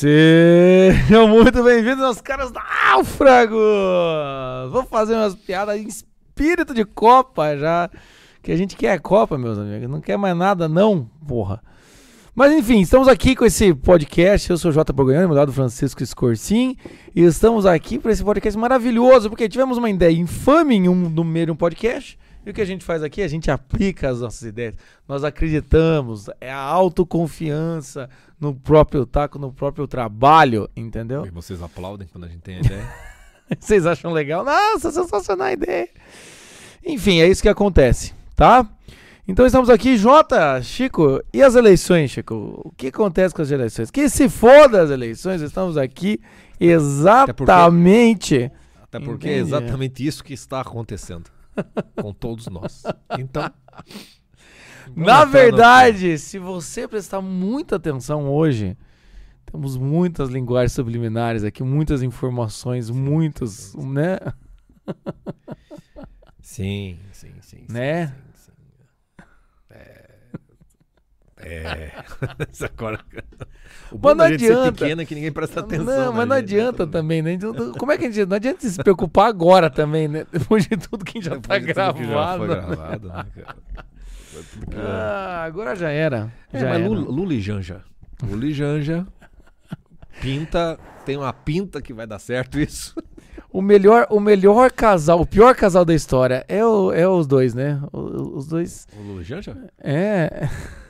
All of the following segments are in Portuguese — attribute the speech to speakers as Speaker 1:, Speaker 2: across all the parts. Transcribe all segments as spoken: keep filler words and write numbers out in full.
Speaker 1: Sejam muito bem-vindos aos caras náufragos! Vou fazer umas piadas em espírito de Copa já, que a gente quer Copa, meus amigos, não quer mais nada não, porra. Mas enfim, estamos aqui com esse podcast, eu sou o Jota Borgonhani, meu lado Francisco Scorsin, e estamos aqui para esse podcast maravilhoso, porque tivemos uma ideia infame em um, no meio de um podcast, e o que a gente faz aqui? A gente aplica as nossas ideias, nós acreditamos, é a autoconfiança no próprio taco, no próprio trabalho, entendeu?
Speaker 2: E vocês aplaudem quando a gente tem a ideia?
Speaker 1: Vocês acham legal? Nossa, sensacional a ideia! Enfim, é isso que acontece, tá? Então estamos aqui, Jota, Chico, e as eleições, Chico? O que acontece com as eleições? Que se foda as eleições, estamos aqui exatamente...
Speaker 2: Até porque, até porque é exatamente isso que está acontecendo com todos nós. Então...
Speaker 1: Na verdade, se você prestar muita atenção hoje, temos muitas linguagens subliminares aqui, muitas informações, sim, muitos, sim, sim. né?
Speaker 2: Sim, sim, sim.
Speaker 1: Né?
Speaker 2: Sim, sim, sim. É... é... Agora... O bom
Speaker 1: mas não
Speaker 2: da gente
Speaker 1: adianta.
Speaker 2: ser pequeno é que ninguém presta atenção.
Speaker 1: Não, mas não
Speaker 2: gente,
Speaker 1: adianta né? também, né? Como é que a gente... Não adianta se preocupar agora também, né? Depois de tudo que já está gravado. Que já foi gravado, né, cara? Porque... Ah, agora já era.
Speaker 2: É,
Speaker 1: já
Speaker 2: mas
Speaker 1: era.
Speaker 2: Lula, Lula e Janja. Lula e Janja. Pinta. Tem uma pinta que vai dar certo isso.
Speaker 1: O melhor, o melhor casal, o pior casal da história é, o, é os dois, né? O, os dois.
Speaker 2: O Lula e Janja?
Speaker 1: É.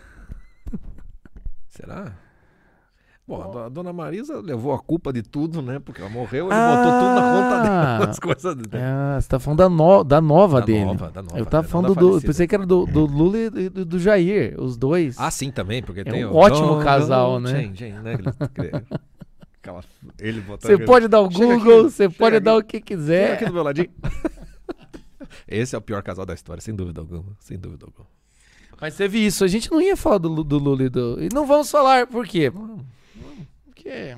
Speaker 2: Será? Bom, a dona Marisa levou a culpa de tudo, né? Porque ela morreu, ele ah, botou tudo na conta dela. As coisas dele.
Speaker 1: É, você tá falando da, no, da nova
Speaker 2: da
Speaker 1: dele.
Speaker 2: Nova, da nova,
Speaker 1: eu tava falando do. Eu pensei que era do, do Lula e do, do Jair, os dois.
Speaker 2: Ah, sim, também, porque
Speaker 1: é
Speaker 2: tem
Speaker 1: um
Speaker 2: o.
Speaker 1: ótimo
Speaker 2: Don,
Speaker 1: casal,
Speaker 2: Don,
Speaker 1: né?
Speaker 2: Sim, sim, né? Aquela, ele botou
Speaker 1: você
Speaker 2: aquele...
Speaker 1: pode dar o Google, você pode
Speaker 2: aqui,
Speaker 1: dar o que quiser.
Speaker 2: Chega aqui do meu ladinho. Esse é o pior casal da história, sem dúvida alguma. Sem dúvida alguma.
Speaker 1: Mas teve isso, a gente não ia falar do, do Lula e do. E não vamos falar, por quê? Porque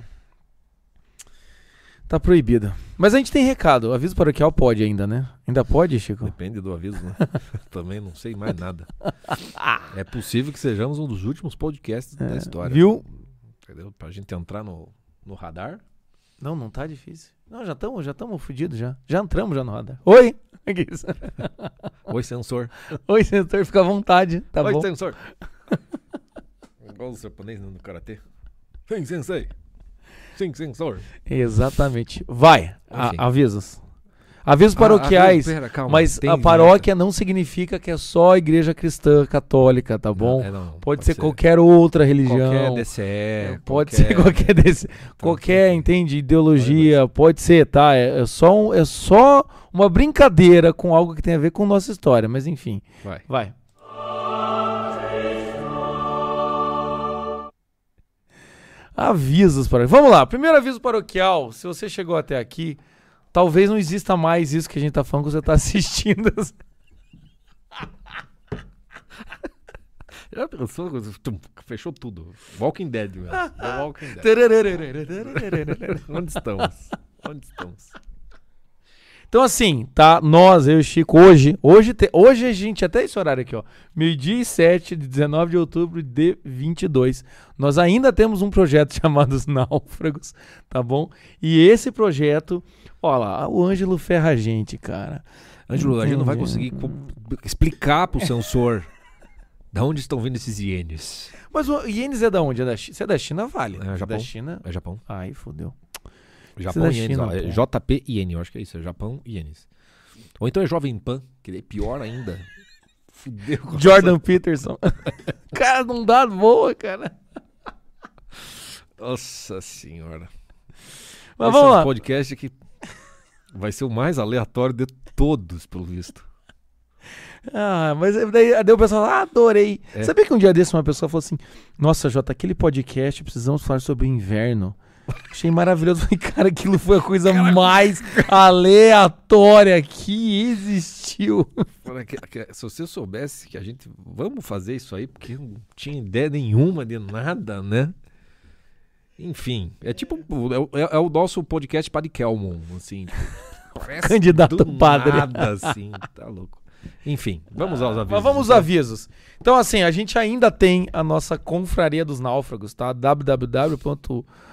Speaker 1: tá proibido. Mas a gente tem recado. O aviso paroquial pode ainda, né? Ainda pode, Chico?
Speaker 2: Depende do aviso, né? Também não sei mais nada. É possível que sejamos um dos últimos podcasts é, da história.
Speaker 1: Viu?
Speaker 2: Entendeu? Pra gente entrar no, no radar.
Speaker 1: Não, não tá difícil. Não, já estamos já estamos fodidos já. Já entramos já no radar. Oi!
Speaker 2: Oi, sensor.
Speaker 1: Oi, sensor, fica à vontade. Tá
Speaker 2: Oi,
Speaker 1: bom?
Speaker 2: sensor. Igual os japoneses no karatê. Sim, sensei. Sim, sensor.
Speaker 1: Exatamente. Vai, a, avisos. Avisos paroquiais, ah, pera, calma, mas a paróquia não significa que é só a igreja cristã católica, tá bom? Não, é, não, pode, pode ser, ser qualquer outra religião.
Speaker 2: Qualquer D C E.
Speaker 1: Pode
Speaker 2: qualquer...
Speaker 1: ser qualquer D C E. Qualquer, entende, ideologia, pode, pode ser, tá? É, é, só um, é só uma brincadeira com algo que tem a ver com nossa história, mas enfim.
Speaker 2: Vai.
Speaker 1: Vai. Avisos paroquiais. Vamos lá, primeiro aviso paroquial. Se você chegou até aqui, talvez não exista mais isso que a gente tá falando que você tá assistindo.
Speaker 2: Já pensou? Fechou tudo. Walking Dead, mesmo. É Walking Dead. Onde estamos? Onde estamos?
Speaker 1: Então assim, tá? Nós, eu e o Chico, hoje, hoje, te, hoje a gente, até esse horário aqui, ó, meio-dia e sete de dezenove de outubro de vinte e dois, nós ainda temos um projeto chamado Os Náufragos, tá bom? E esse projeto, ó lá, o Ângelo ferra a gente, cara.
Speaker 2: Ângelo, a gente não vai conseguir explicar pro sensor da onde estão vindo esses ienes.
Speaker 1: Mas o ienes é da onde? É da China? Se é da China, vale.
Speaker 2: É Japão.
Speaker 1: Da China...
Speaker 2: É Japão.
Speaker 1: Aí, fodeu.
Speaker 2: Japão e ienes, é J P I N, eu acho que é isso, é Japão e ienes. Ou então é Jovem Pan, que é pior ainda. Fudeu.
Speaker 1: Jordan Peterson. Cara, não dá boa, cara.
Speaker 2: Nossa senhora.
Speaker 1: Mas
Speaker 2: Esse
Speaker 1: vamos
Speaker 2: é um
Speaker 1: lá.
Speaker 2: podcast que vai ser o mais aleatório de todos, pelo visto.
Speaker 1: Ah, mas daí, daí o pessoal, ah, adorei. É. Sabia que um dia desse uma pessoa falou assim, nossa, Jota, aquele podcast precisamos falar sobre inverno. Achei maravilhoso. Falei, cara, aquilo foi a coisa cara, mais aleatória que existiu.
Speaker 2: Se você soubesse que a gente... Vamos fazer isso aí, porque não tinha ideia nenhuma de nada, né? Enfim, é tipo... É, é o nosso podcast Padre Kelmon, assim. Tipo,
Speaker 1: candidato padre.
Speaker 2: Nada, assim, tá louco. Enfim, vamos aos avisos.
Speaker 1: Mas vamos aos avisos. Então, assim, a gente ainda tem a nossa Confraria dos Náufragos, tá? w w w ponto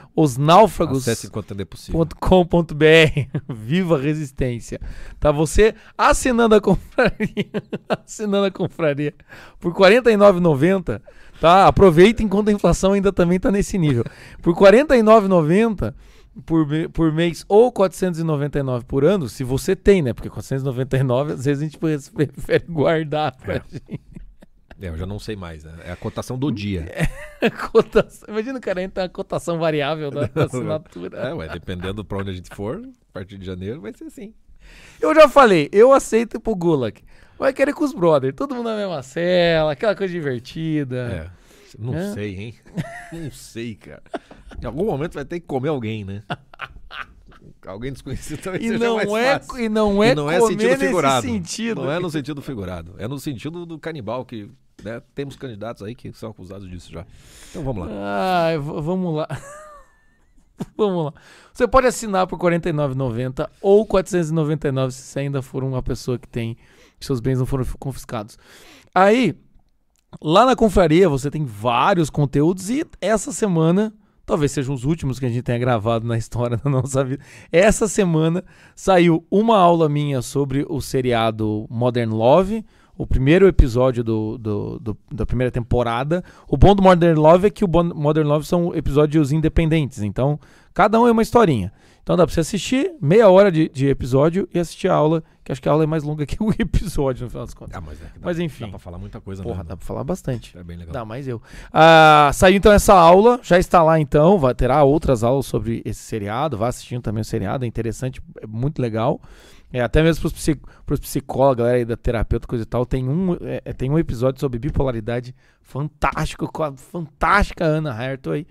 Speaker 1: Os Náufragos.
Speaker 2: Acesse enquanto ainda é possível.
Speaker 1: ponto com ponto b r. Viva a resistência. Tá você assinando a confraria, assinando a confraria por quarenta e nove reais e noventa centavos, tá? Aproveita enquanto a inflação ainda também tá nesse nível. Por quarenta e nove reais e noventa centavos por, me- por mês ou quatrocentos e noventa e nove por ano, se você tem, né? Porque quatrocentos e noventa e nove às vezes a gente prefere guardar pra
Speaker 2: É.
Speaker 1: gente.
Speaker 2: É, eu já não sei mais, né? É a cotação do dia.
Speaker 1: Cotação- Imagina o cara entra na cotação variável da assinatura.
Speaker 2: É, ué, dependendo pra onde a gente for, a partir de janeiro vai ser assim.
Speaker 1: Eu já falei, eu aceito ir pro Gulag. Vai querer com os brothers, todo mundo na mesma cela, aquela coisa divertida.
Speaker 2: É. Não
Speaker 1: É.
Speaker 2: sei, hein? Não sei, cara. Em algum momento vai ter que comer alguém, né? Alguém desconhecido também
Speaker 1: E
Speaker 2: seja
Speaker 1: não,
Speaker 2: mais
Speaker 1: é,
Speaker 2: fácil.
Speaker 1: e não é
Speaker 2: E não é
Speaker 1: comer
Speaker 2: sentido
Speaker 1: nesse
Speaker 2: figurado.
Speaker 1: sentido.
Speaker 2: Não é no sentido figurado. É no sentido do canibal, que né, temos candidatos aí que são acusados disso já. Então vamos lá.
Speaker 1: Ai, v- vamos lá. Vamos lá. Você pode assinar por quarenta e nove reais e noventa centavos ou quatrocentos e noventa e nove reais se você ainda for uma pessoa que tem que seus bens não foram confiscados. Aí, lá na confraria você tem vários conteúdos e essa semana, talvez sejam os últimos que a gente tenha gravado na história da nossa vida, essa semana saiu uma aula minha sobre o seriado Modern Love, o primeiro episódio do, do- do- da primeira temporada. O bom do Modern Love é que o bon- Modern Love são episódios independentes, então cada um é uma historinha. Então dá pra você assistir meia hora de, de episódio e assistir a aula, que acho que a aula é mais longa que o episódio, no final das contas.
Speaker 2: Ah, mas, é que dá,
Speaker 1: Mas enfim.
Speaker 2: dá pra falar muita coisa
Speaker 1: Porra,
Speaker 2: mesmo.
Speaker 1: dá pra falar bastante.
Speaker 2: É bem legal.
Speaker 1: Dá mais eu. Ah, saiu então essa aula, já está lá então, vai, terá outras aulas sobre esse seriado, vá assistindo também o seriado, é interessante, é muito legal. É, até mesmo pros, psic, pros psicólogos, galera aí da terapeuta, coisa e tal, tem um, é, tem um episódio sobre bipolaridade fantástico, com a fantástica Ana Hathaway.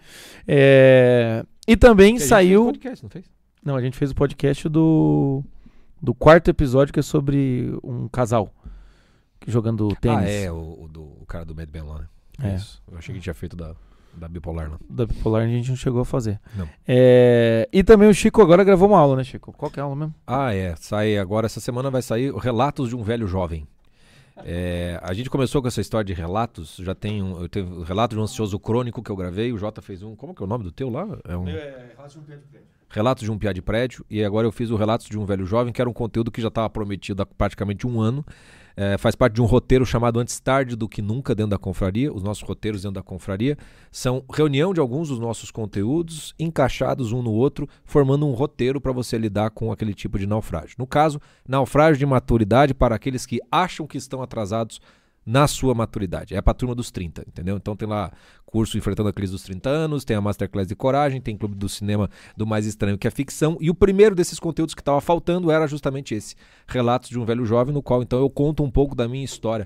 Speaker 1: É, e também
Speaker 2: Que a gente fez
Speaker 1: saiu...
Speaker 2: podcast, não fez?
Speaker 1: Não, a gente fez o podcast do, do quarto episódio, que é sobre um casal que jogando tênis.
Speaker 2: Ah, é, o, o do, o cara do Mad Ben lá, né?
Speaker 1: É.
Speaker 2: Isso. Eu achei que tinha feito da, da bipolar, não.
Speaker 1: Da bipolar a gente não chegou a fazer.
Speaker 2: Não.
Speaker 1: É, e também o Chico agora gravou uma aula, né, Chico? Qual que é a aula mesmo?
Speaker 2: Ah, é. Sai agora, essa semana vai sair o Relatos de um Velho Jovem. É, a gente começou com essa história de relatos. Já tem um. Eu tenho o relato de um ansioso crônico que eu gravei. O Jota fez um. Como que é o nome do teu lá? É um. Relatos de um piá de prédio. E agora eu fiz o Relatos de um Velho Jovem, que era um conteúdo que já estava prometido há praticamente um ano. É, faz parte de um roteiro chamado Antes Tarde do Que Nunca dentro da confraria. Os nossos roteiros dentro da confraria são reunião de alguns dos nossos conteúdos encaixados um no outro, formando um roteiro para você lidar com aquele tipo de naufrágio. No caso, naufrágio de maturidade para aqueles que acham que estão atrasados na sua maturidade. É pra turma dos trinta, entendeu? Então tem lá curso Enfrentando a Crise dos trinta anos, tem a Masterclass de Coragem, tem Clube do Cinema do Mais Estranho que é Ficção, e o primeiro desses conteúdos que estava faltando era justamente esse, Relatos de um Velho Jovem, no qual então eu conto um pouco da minha história.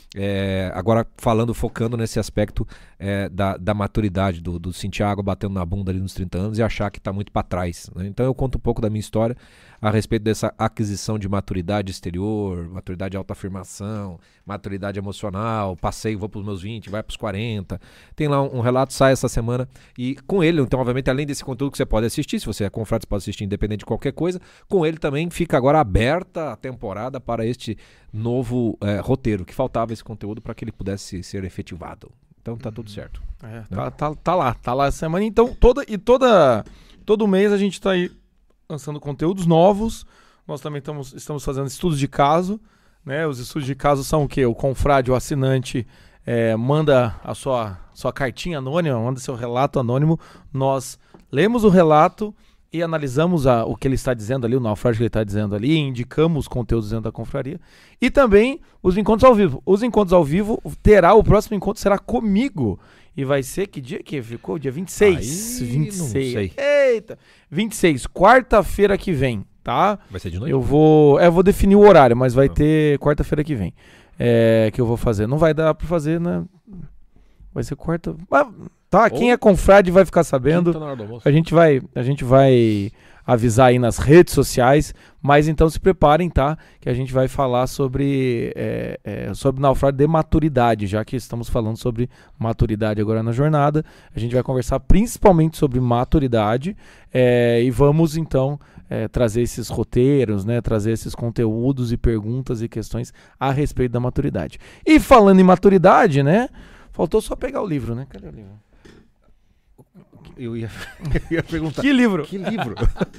Speaker 2: É, agora falando, focando nesse aspecto é, da, da maturidade, do, do sentir a água batendo na bunda ali nos trinta anos e achar que está muito para trás, né? Então eu conto um pouco da minha história a respeito dessa aquisição de maturidade exterior, maturidade de autoafirmação, maturidade emocional, passei, vou para os meus vinte, vai para os quarenta. Tem lá um, um relato, sai essa semana, e com ele, então obviamente além desse conteúdo que você pode assistir, se você é confrade, você pode assistir independente de qualquer coisa, com ele também fica agora aberta a temporada para este novo é, roteiro, que faltava esse conteúdo para que ele pudesse ser efetivado. Então tá tudo certo.
Speaker 1: É, tá, tá, tá lá, tá lá essa semana. Então, toda, e toda, todo mês a gente tá aí lançando conteúdos novos. Nós também estamos, estamos fazendo estudos de caso, né? Os estudos de caso são o quê? O confrade, o assinante, é, manda a sua, sua cartinha anônima, manda seu relato anônimo. Nós lemos o relato e analisamos a, o que ele está dizendo ali, o naufrágio que ele está dizendo ali, e indicamos os conteúdos dentro da confraria. E também os encontros ao vivo. Os encontros ao vivo terá, o próximo encontro será comigo. E vai ser, que dia que ficou? Dia vinte e seis.
Speaker 2: Aí,
Speaker 1: vinte e seis.
Speaker 2: não sei.
Speaker 1: Eita! vinte e seis, quarta-feira que vem, tá?
Speaker 2: Vai ser de noite?
Speaker 1: Eu vou, é, eu vou definir o horário, mas vai
Speaker 2: Não.
Speaker 1: ter quarta-feira que vem. É, que eu vou fazer. Não vai dar pra fazer, né? Vai ser quarta. Mas, tá,
Speaker 2: Ou-
Speaker 1: quem é confrade vai ficar sabendo.
Speaker 2: Quinta na hora do almoço.
Speaker 1: A gente vai, a gente vai avisar aí nas redes sociais, mas então se preparem, tá? Que a gente vai falar sobre, é, é, sobre naufrágio de maturidade, já que estamos falando sobre maturidade agora na jornada. A gente vai conversar principalmente sobre maturidade é, e vamos então é, trazer esses roteiros, né? Trazer esses conteúdos e perguntas e questões a respeito da maturidade. E falando em maturidade, né? Faltou só pegar o livro, né? Cadê o livro?
Speaker 2: Eu ia, eu ia perguntar.
Speaker 1: Que livro?
Speaker 2: Que livro?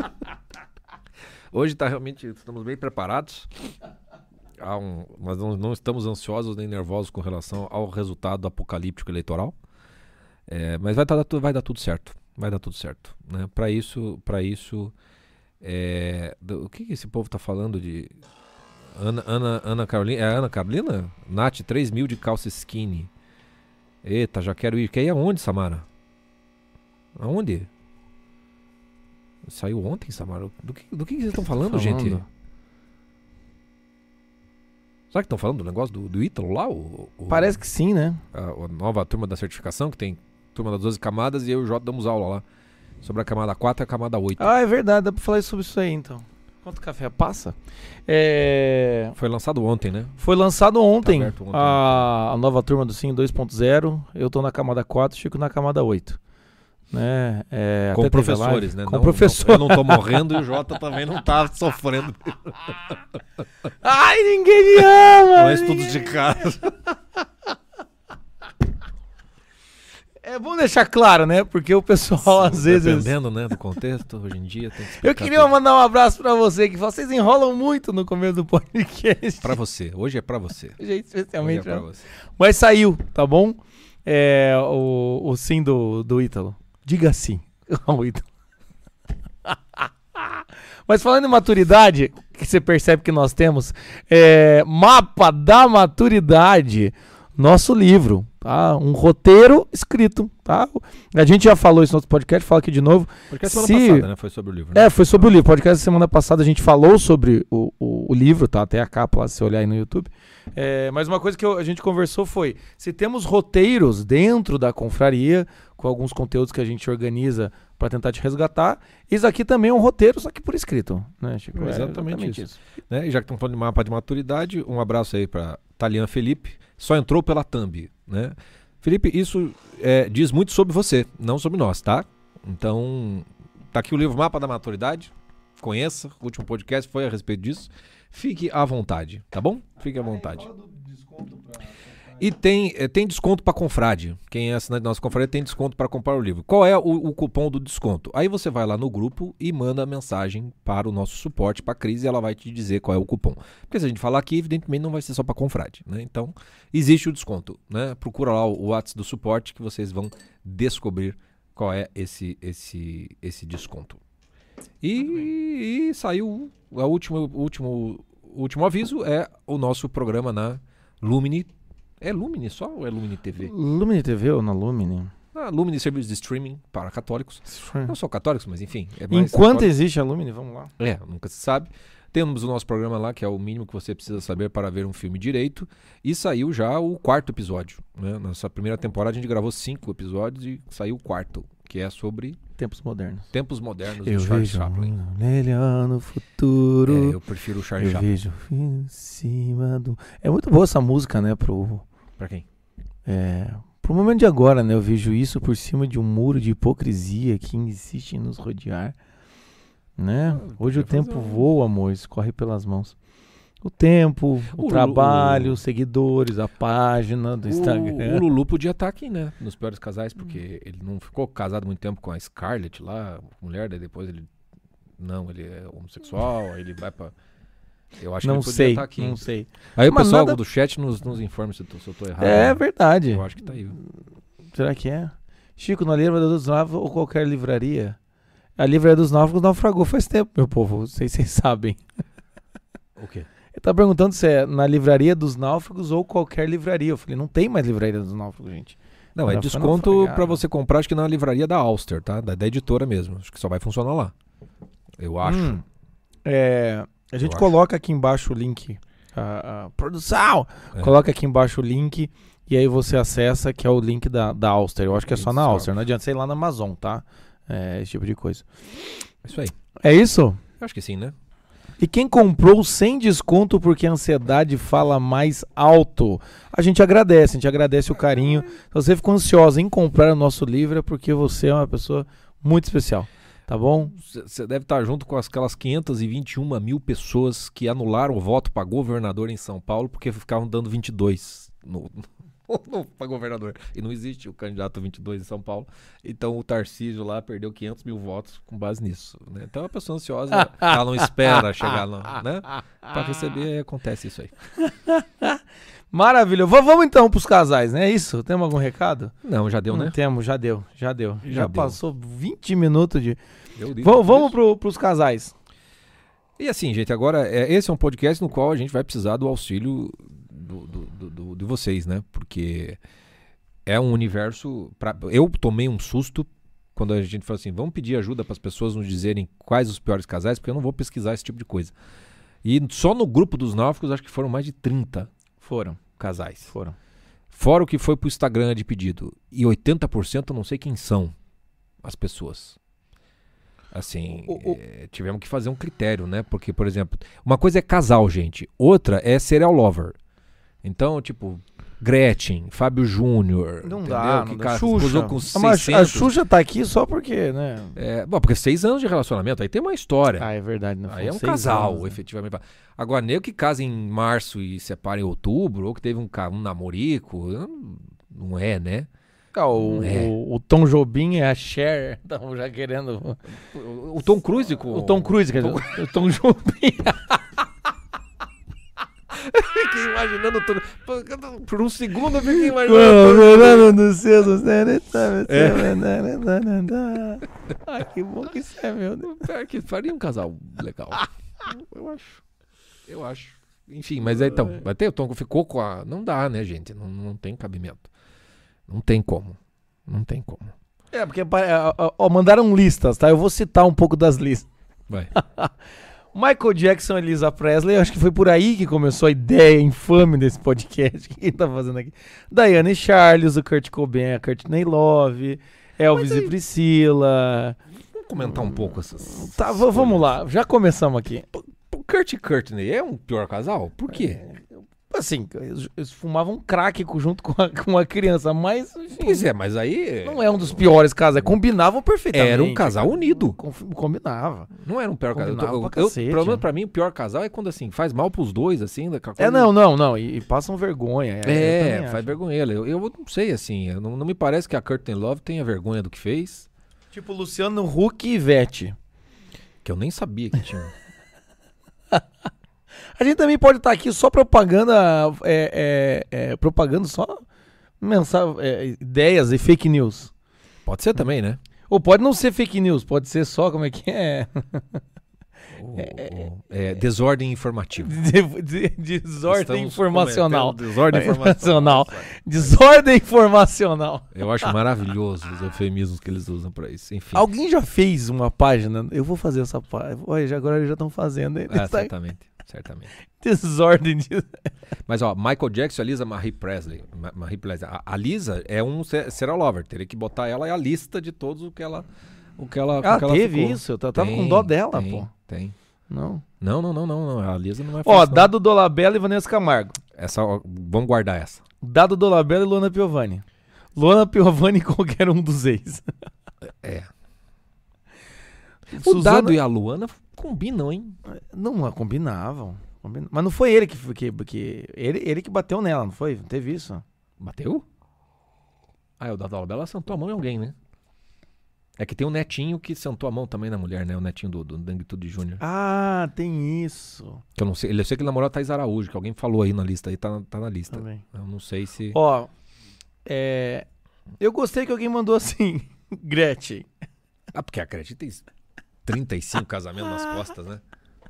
Speaker 2: Hoje tá realmente, estamos bem preparados. Há um, mas não, não estamos ansiosos nem nervosos com relação ao resultado apocalíptico eleitoral. É, mas vai, tá, vai dar tudo certo. Vai dar tudo certo. Né? Para isso, para isso é, do, o que, que esse povo tá falando de Ana, Ana, Ana Carolina? É Ana Carolina? Nath, três mil de calça skinny. Eita, já quero ir. Quer ir aonde, Samara? Aonde? Saiu ontem, Samara? Do que, do que vocês estão falando,
Speaker 1: falando,
Speaker 2: gente? Será que estão falando do negócio do, do Ítalo lá? O, o,
Speaker 1: Parece que sim, né?
Speaker 2: A, a nova turma da certificação, que tem turma das doze camadas, e eu e o Jota damos aula lá. Sobre a camada quatro e a camada oito.
Speaker 1: Ah, é verdade, dá pra falar sobre isso aí então. Quanto café passa? É...
Speaker 2: Foi lançado ontem, né?
Speaker 1: Foi lançado ontem,
Speaker 2: Tá aberto ontem,
Speaker 1: a, a nova turma do Sim dois ponto zero. Eu tô na camada quatro, Chico na camada oito. Né? É,
Speaker 2: Com
Speaker 1: até teve
Speaker 2: professores,
Speaker 1: live,
Speaker 2: né?
Speaker 1: Com
Speaker 2: não,
Speaker 1: professor.
Speaker 2: Não, eu não tô morrendo e o Jota também não tá sofrendo.
Speaker 1: Ai, ninguém me ama!
Speaker 2: Não é estudos de casa.
Speaker 1: É bom deixar claro, né? Porque o pessoal às vezes...
Speaker 2: Dependendo, né, do contexto, hoje em dia tem que explicar
Speaker 1: Eu queria
Speaker 2: tudo.
Speaker 1: mandar um abraço pra você, que vocês enrolam muito no começo do podcast.
Speaker 2: Pra você, hoje é pra você.
Speaker 1: Gente,
Speaker 2: Hoje é
Speaker 1: especialmente
Speaker 2: pra
Speaker 1: pra...
Speaker 2: você.
Speaker 1: Mas saiu, tá bom? É, o, o sim do, do Ítalo. Diga sim ao Ítalo. Mas falando em maturidade, que você percebe que nós temos, é, Mapa da Maturidade, nosso livro, tá? Um roteiro escrito, tá? A gente já falou isso no outro podcast, fala aqui de novo.
Speaker 2: Porque a semana
Speaker 1: Se-
Speaker 2: passada, né, foi sobre o livro. Né?
Speaker 1: É, foi sobre o livro. Podcast semana passada a gente falou sobre o, o, o livro, tá? Até a capa lá, se você olhar aí no YouTube. É, mas uma coisa que eu- a gente conversou foi, se temos roteiros dentro da confraria, com alguns conteúdos que a gente organiza para tentar te resgatar, isso aqui também é um roteiro, só que por escrito, né, Chico? É
Speaker 2: Exatamente isso. Né? E já que estamos falando de mapa de maturidade, um abraço aí para Talian Felipe. Só entrou pela thumb, né? Felipe, isso é, diz muito sobre você, não sobre nós, tá? Então, tá aqui o livro Mapa da Maturidade. Conheça, o último podcast foi a respeito disso. Fique à vontade, tá bom? Fique à vontade. E tem, eh, tem desconto para confrade. Quem é assinante da nossa confraria tem desconto para comprar o livro. Qual é o, o cupom do desconto? Aí você vai lá no grupo e manda a mensagem para o nosso suporte, para a Cris, e ela vai te dizer qual é o cupom. Porque se a gente falar aqui, evidentemente não vai ser só para confrade, né? Então, existe o desconto, né? Procura lá o, o WhatsApp do suporte que vocês vão descobrir qual é esse, esse, esse desconto. E, e saiu o último, o último, o último aviso, é o nosso programa na Lumini. É Lumini só ou é Lumini T V?
Speaker 1: Lumini T V ou na Lumini?
Speaker 2: Ah, Lumini Serviço de Streaming para católicos. Não só católicos, mas enfim. É mais
Speaker 1: Enquanto
Speaker 2: católico.
Speaker 1: existe a Lumini, vamos lá.
Speaker 2: É, nunca se sabe. Temos o nosso programa lá, que é o mínimo que você precisa saber para ver um filme direito. E saiu já o quarto episódio. Né? Nessa primeira temporada a gente gravou cinco episódios e saiu o quarto, que é sobre
Speaker 1: Tempos modernos.
Speaker 2: tempos modernos
Speaker 1: Eu
Speaker 2: do Charles
Speaker 1: vejo
Speaker 2: Chaplin.
Speaker 1: um nele no futuro.
Speaker 2: É, eu prefiro o Charles
Speaker 1: Eu
Speaker 2: Chaplin.
Speaker 1: vejo em cima do... É muito boa essa música, né? Pro,
Speaker 2: Pra quem?
Speaker 1: é, pro momento de agora, né? Eu vejo isso por cima de um muro de hipocrisia que insiste em nos rodear. Né?
Speaker 2: Ah,
Speaker 1: Hoje o
Speaker 2: podia
Speaker 1: tempo
Speaker 2: fazer um-
Speaker 1: voa, amor. Escorre pelas mãos. O tempo, o,
Speaker 2: O-
Speaker 1: trabalho,
Speaker 2: o-
Speaker 1: os seguidores, a página do
Speaker 2: O,
Speaker 1: Instagram.
Speaker 2: o Lulu podia estar aqui, né? Nos piores casais, porque ele não ficou casado muito tempo com a Scarlett lá, mulher, daí depois ele. Não, ele é homossexual, aí ele vai pra. Eu acho
Speaker 1: Não
Speaker 2: que ele podia
Speaker 1: sei,
Speaker 2: estar aqui.
Speaker 1: não
Speaker 2: hein?
Speaker 1: sei.
Speaker 2: Aí o
Speaker 1: Mas
Speaker 2: pessoal
Speaker 1: nada-
Speaker 2: do chat nos, nos informa se eu tô, se eu tô errado.
Speaker 1: É
Speaker 2: né?
Speaker 1: verdade.
Speaker 2: Eu acho que tá aí.
Speaker 1: Será que é? Chico, na Livraria dos Náufragos ou qualquer livraria? A Livraria dos Náufragos naufragou faz tempo, meu povo. Não sei se vocês sabem.
Speaker 2: O quê?
Speaker 1: Ele tá perguntando se é na Livraria dos Náufragos ou qualquer livraria. Eu falei, não tem mais Livraria dos Náufragos, gente.
Speaker 2: Não, é
Speaker 1: Já foi
Speaker 2: desconto
Speaker 1: naufragar.
Speaker 2: pra você comprar, acho que na livraria da Auster, tá? Da, da editora mesmo. Acho que só vai funcionar lá. Eu acho.
Speaker 1: Hum, é, a gente
Speaker 2: Eu
Speaker 1: coloca aqui embaixo o link. A, a produção!
Speaker 2: É.
Speaker 1: Coloca aqui embaixo o link e aí você acessa, que é o link da, da Auster. Eu acho que é só na
Speaker 2: Isso,
Speaker 1: Auster. Não adianta ser lá na Amazon, tá? É, esse tipo de coisa.
Speaker 2: Isso aí.
Speaker 1: É isso?
Speaker 2: Eu acho que sim, né?
Speaker 1: E quem comprou sem desconto porque a ansiedade fala mais alto, a gente agradece, a gente agradece o carinho. Se você ficou ansiosa em comprar o nosso livro é porque você é uma pessoa muito especial, tá bom?
Speaker 2: Você deve estar junto com aquelas quinhentas e vinte e uma mil pessoas que anularam o voto para governador em São Paulo porque ficavam dando vinte e dois no, para governador. E não existe o candidato vinte e dois em São Paulo. Então o Tarcísio lá perdeu quinhentos mil votos com base nisso. Né? Então a pessoa ansiosa, ela não espera chegar lá, né? Para receber, acontece isso aí.
Speaker 1: Maravilha. V- vamos então pros casais, né? É isso? Temos algum recado?
Speaker 2: Não, já deu,
Speaker 1: Não
Speaker 2: né?
Speaker 1: temos, já deu, já deu. Já,
Speaker 2: Já deu.
Speaker 1: passou vinte minutos de...
Speaker 2: Eu disse
Speaker 1: V-
Speaker 2: tudo
Speaker 1: vamos
Speaker 2: isso.
Speaker 1: pro, pros casais.
Speaker 2: E assim, gente, agora, é, esse é um podcast no qual a gente vai precisar do auxílio do, do, do- do- de vocês, né? Porque é um universo... Pra, eu tomei um susto quando a gente falou assim, vamos pedir ajuda para as pessoas nos dizerem quais os piores casais, porque eu não vou pesquisar esse tipo de coisa. E só no grupo dos náufragos, acho que foram mais de trinta
Speaker 1: Foram,
Speaker 2: casais.
Speaker 1: foram.
Speaker 2: Fora o que foi pro Instagram de pedido. E oitenta por cento eu não sei quem são as pessoas. Assim,
Speaker 1: O- o-
Speaker 2: eh, tivemos que fazer um critério, né? Porque, por exemplo, uma coisa é casal, gente. Outra é serial lover. Então, tipo, Gretchen, Fábio Júnior.
Speaker 1: Não
Speaker 2: entendeu?
Speaker 1: dá,
Speaker 2: que
Speaker 1: não dá.
Speaker 2: ca-
Speaker 1: Xuxa.
Speaker 2: casou com
Speaker 1: Ah, mas a
Speaker 2: seiscentos.
Speaker 1: Xuxa tá aqui só porque, né?
Speaker 2: É, bom, porque seis anos de relacionamento, aí tem uma história.
Speaker 1: Ah, é verdade. Não
Speaker 2: Aí é um
Speaker 1: seis
Speaker 2: casal,
Speaker 1: anos, né?
Speaker 2: efetivamente. Agora, nego que casa em março e separa em outubro, ou que teve um, ca- um namorico, não- não é, né?
Speaker 1: Ah, o,
Speaker 2: Não é.
Speaker 1: o, o Tom Jobim e a Cher estão já querendo...
Speaker 2: O, o Tom Cruise com...
Speaker 1: O Tom Cruise, quer dizer, o Tom Jobim.
Speaker 2: Fiquei imaginando o Tom... Por um segundo eu fiquei imaginando...
Speaker 1: Verano dos seus, né?
Speaker 2: É.
Speaker 1: Ai, que bom que isso é, meu Deus.
Speaker 2: Pior que faria um casal legal. Eu acho. Eu acho. Enfim, mas é, então, vai ter o Tom ficou com a... Não dá, né, gente? Não, não tem cabimento. Não tem como. Não tem como.
Speaker 1: É, porque ó, ó, ó, mandaram listas, tá? Eu vou citar um pouco das listas.
Speaker 2: Vai.
Speaker 1: Michael Jackson e Elisa Presley, eu acho que foi por aí que começou a ideia infame desse podcast que ele tá fazendo aqui. Diana e Charles, o Kurt Cobain, a Courtney Love, Elvis
Speaker 2: Mas aí-
Speaker 1: e Priscila.
Speaker 2: Vamos comentar um pouco essas...
Speaker 1: Tá, v- vamos lá, já começamos aqui.
Speaker 2: O Kurt e Courtney é um pior casal? Por quê?
Speaker 1: Assim, eles, eles fumavam crack co- junto com a, com a criança, mas enfim,
Speaker 2: Pois é, mas aí...
Speaker 1: não é um dos piores casais, combinavam perfeitamente.
Speaker 2: Era um casal unido.
Speaker 1: Com- Combinava.
Speaker 2: Não era um pior casal. Eu tô-
Speaker 1: Combinava
Speaker 2: Eu,
Speaker 1: pra
Speaker 2: eu,
Speaker 1: cacete,
Speaker 2: pelo menos
Speaker 1: né?
Speaker 2: pra mim, o pior casal é quando, assim, faz mal pros dois, assim... da- coisa-
Speaker 1: É, não, não, não, e, e passam vergonha. eu
Speaker 2: É,
Speaker 1: também
Speaker 2: faz
Speaker 1: acho.
Speaker 2: vergonha. Eu, eu não sei, assim, eu não, não me parece que a Courtney Love tenha vergonha do que fez,
Speaker 1: Tipo Luciano Huck e Ivete.
Speaker 2: que eu nem sabia que tinha.
Speaker 1: A gente também pode estar aqui só propaganda, é, é, é, propagando só mensagem, é, ideias e fake news.
Speaker 2: Pode ser também, né?
Speaker 1: Ou pode não ser fake news, pode ser só, como é que é?
Speaker 2: O- o- é, desordem informativa.
Speaker 1: De- de- Desordem
Speaker 2: Estamos
Speaker 1: informacional.
Speaker 2: cometendo Desordem
Speaker 1: Informacional.
Speaker 2: informacional.
Speaker 1: Desordem informacional.
Speaker 2: Eu acho maravilhoso os eufemismos que eles usam pra isso. Enfim.
Speaker 1: Alguém já fez uma página? Eu vou fazer essa página. Olha, já- agora eles já estão fazendo. Eles
Speaker 2: Ah,
Speaker 1: tá-
Speaker 2: certamente, certamente.
Speaker 1: Desordem. De...
Speaker 2: Mas ó, Michael Jackson e a Lisa Marie Presley. Ma- Marie Presley. A, a Lisa é um se- serial lover. Teria que botar ela em a lista de todos o que ela, o que ela, com
Speaker 1: Ah,
Speaker 2: que ela
Speaker 1: teve
Speaker 2: ficou.
Speaker 1: isso? Eu t- tava
Speaker 2: Tem,
Speaker 1: com dó dela,
Speaker 2: tem,
Speaker 1: pô.
Speaker 2: Tem.
Speaker 1: Não.
Speaker 2: Não, não, não, não, não. A Lisa não é
Speaker 1: Ó,
Speaker 2: fácil, não.
Speaker 1: Dado Dolabella e Vanessa Camargo.
Speaker 2: Essa, ó, vamos guardar essa.
Speaker 1: Dado Dolabella e Luana Piovani. Luana Piovani e qualquer um dos ex.
Speaker 2: É. O
Speaker 1: Suzana-
Speaker 2: Dado e a Luana combinam, hein?
Speaker 1: Não, mas combinavam. Combina- Mas não foi ele que, que, que ele, ele que bateu nela, não foi? Não teve isso?
Speaker 2: Bateu? Ah, o Dado Dolabella sentou a mão em alguém, né? É que tem um netinho que sentou a mão também na mulher, né? O netinho do, do Danguitude Júnior.
Speaker 1: Ah, tem isso.
Speaker 2: Que eu não sei. Eu sei que ele namorou a Thaís Araújo, que alguém falou aí na lista, aí tá, tá na lista.
Speaker 1: Também.
Speaker 2: Eu não sei se.
Speaker 1: Ó, é, eu gostei que alguém mandou assim, Gretchen.
Speaker 2: Ah, porque a Gretchen tem trinta e cinco casamentos nas costas, né?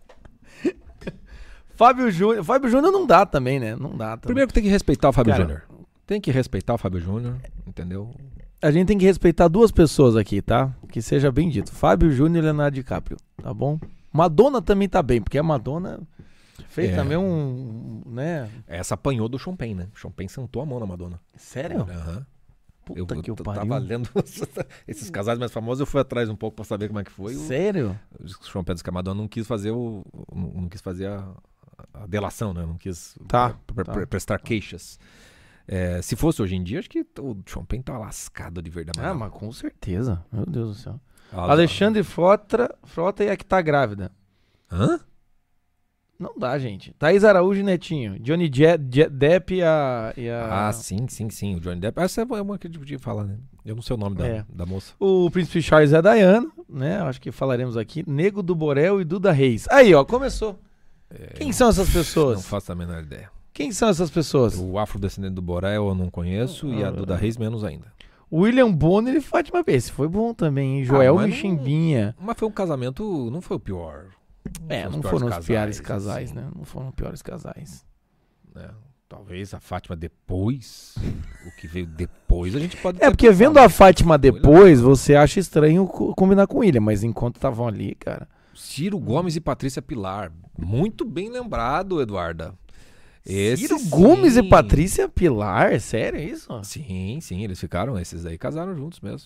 Speaker 1: Fábio Júnior. Fábio Júnior não dá também, né? Não dá também.
Speaker 2: Primeiro que tem que respeitar o Fábio
Speaker 1: Cara,
Speaker 2: Júnior. Tem que respeitar o Fábio Júnior, entendeu?
Speaker 1: A gente tem que respeitar duas pessoas aqui, tá? Que seja bem dito. Fábio Júnior e Leonardo DiCaprio, tá bom? Madonna também tá bem, porque a Madonna fez
Speaker 2: É.
Speaker 1: também um, né?
Speaker 2: Essa apanhou do Sean Penn, né? O Sean Penn sentou a mão na Madonna.
Speaker 1: Sério?
Speaker 2: Aham. Eu,
Speaker 1: Puta
Speaker 2: eu
Speaker 1: que eu
Speaker 2: t-
Speaker 1: pariu.
Speaker 2: tava lendo esses casais mais famosos, eu fui atrás um pouco pra saber como é que foi. O,
Speaker 1: Sério?
Speaker 2: o Sean Penn disse que a Madonna não quis fazer o. Não, não quis fazer a, a delação, né? Não quis
Speaker 1: Tá,
Speaker 2: pre-
Speaker 1: tá.
Speaker 2: pre- prestar queixas. É, se fosse hoje em dia, acho que o Sean Penn tá lascado de verdade.
Speaker 1: Ah, mas com certeza. Meu Deus do céu.
Speaker 2: Ah,
Speaker 1: Alexandre Frota, Frota e a que tá grávida.
Speaker 2: Hã?
Speaker 1: Não dá, gente. Thaís Araújo e Netinho. Johnny Je- Je- Depp e a, e a-
Speaker 2: Ah, sim, sim, sim. O Johnny Depp. Essa é uma que a gente podia falar, né? Eu não sei o nome da,
Speaker 1: É.
Speaker 2: da moça.
Speaker 1: O Príncipe Charles e a Diana, né? Acho que falaremos aqui. Nego do Borel e Duda Reis. Aí, ó, começou. Quem são essas pessoas?
Speaker 2: Não faço a menor ideia.
Speaker 1: Quem são essas pessoas?
Speaker 2: O afrodescendente do Borel eu não conheço e a
Speaker 1: Ah.
Speaker 2: Duda Reis menos ainda.
Speaker 1: William Bonner e Fátima B. Esse foi bom também, hein? Joel
Speaker 2: mas não-
Speaker 1: Michimbinha.
Speaker 2: Mas foi um casamento, não foi o pior.
Speaker 1: É,
Speaker 2: foi
Speaker 1: não
Speaker 2: os
Speaker 1: foram
Speaker 2: piores
Speaker 1: os piores
Speaker 2: casais,
Speaker 1: casais,
Speaker 2: assim,
Speaker 1: né? Não foram os piores casais.
Speaker 2: né? Talvez a Fátima depois, o que veio depois, a gente pode
Speaker 1: É,
Speaker 2: ter
Speaker 1: porque
Speaker 2: pensado.
Speaker 1: vendo a Fátima depois, você acha estranho co- combinar com o William, mas enquanto estavam ali, cara.
Speaker 2: Ciro Gomes e Patrícia Pilar. Muito bem lembrado, Eduarda. Esse
Speaker 1: Ciro
Speaker 2: sim.
Speaker 1: Gomes e Patrícia Pilar? Sério isso?
Speaker 2: Sim, sim, eles ficaram, esses aí casaram juntos mesmo.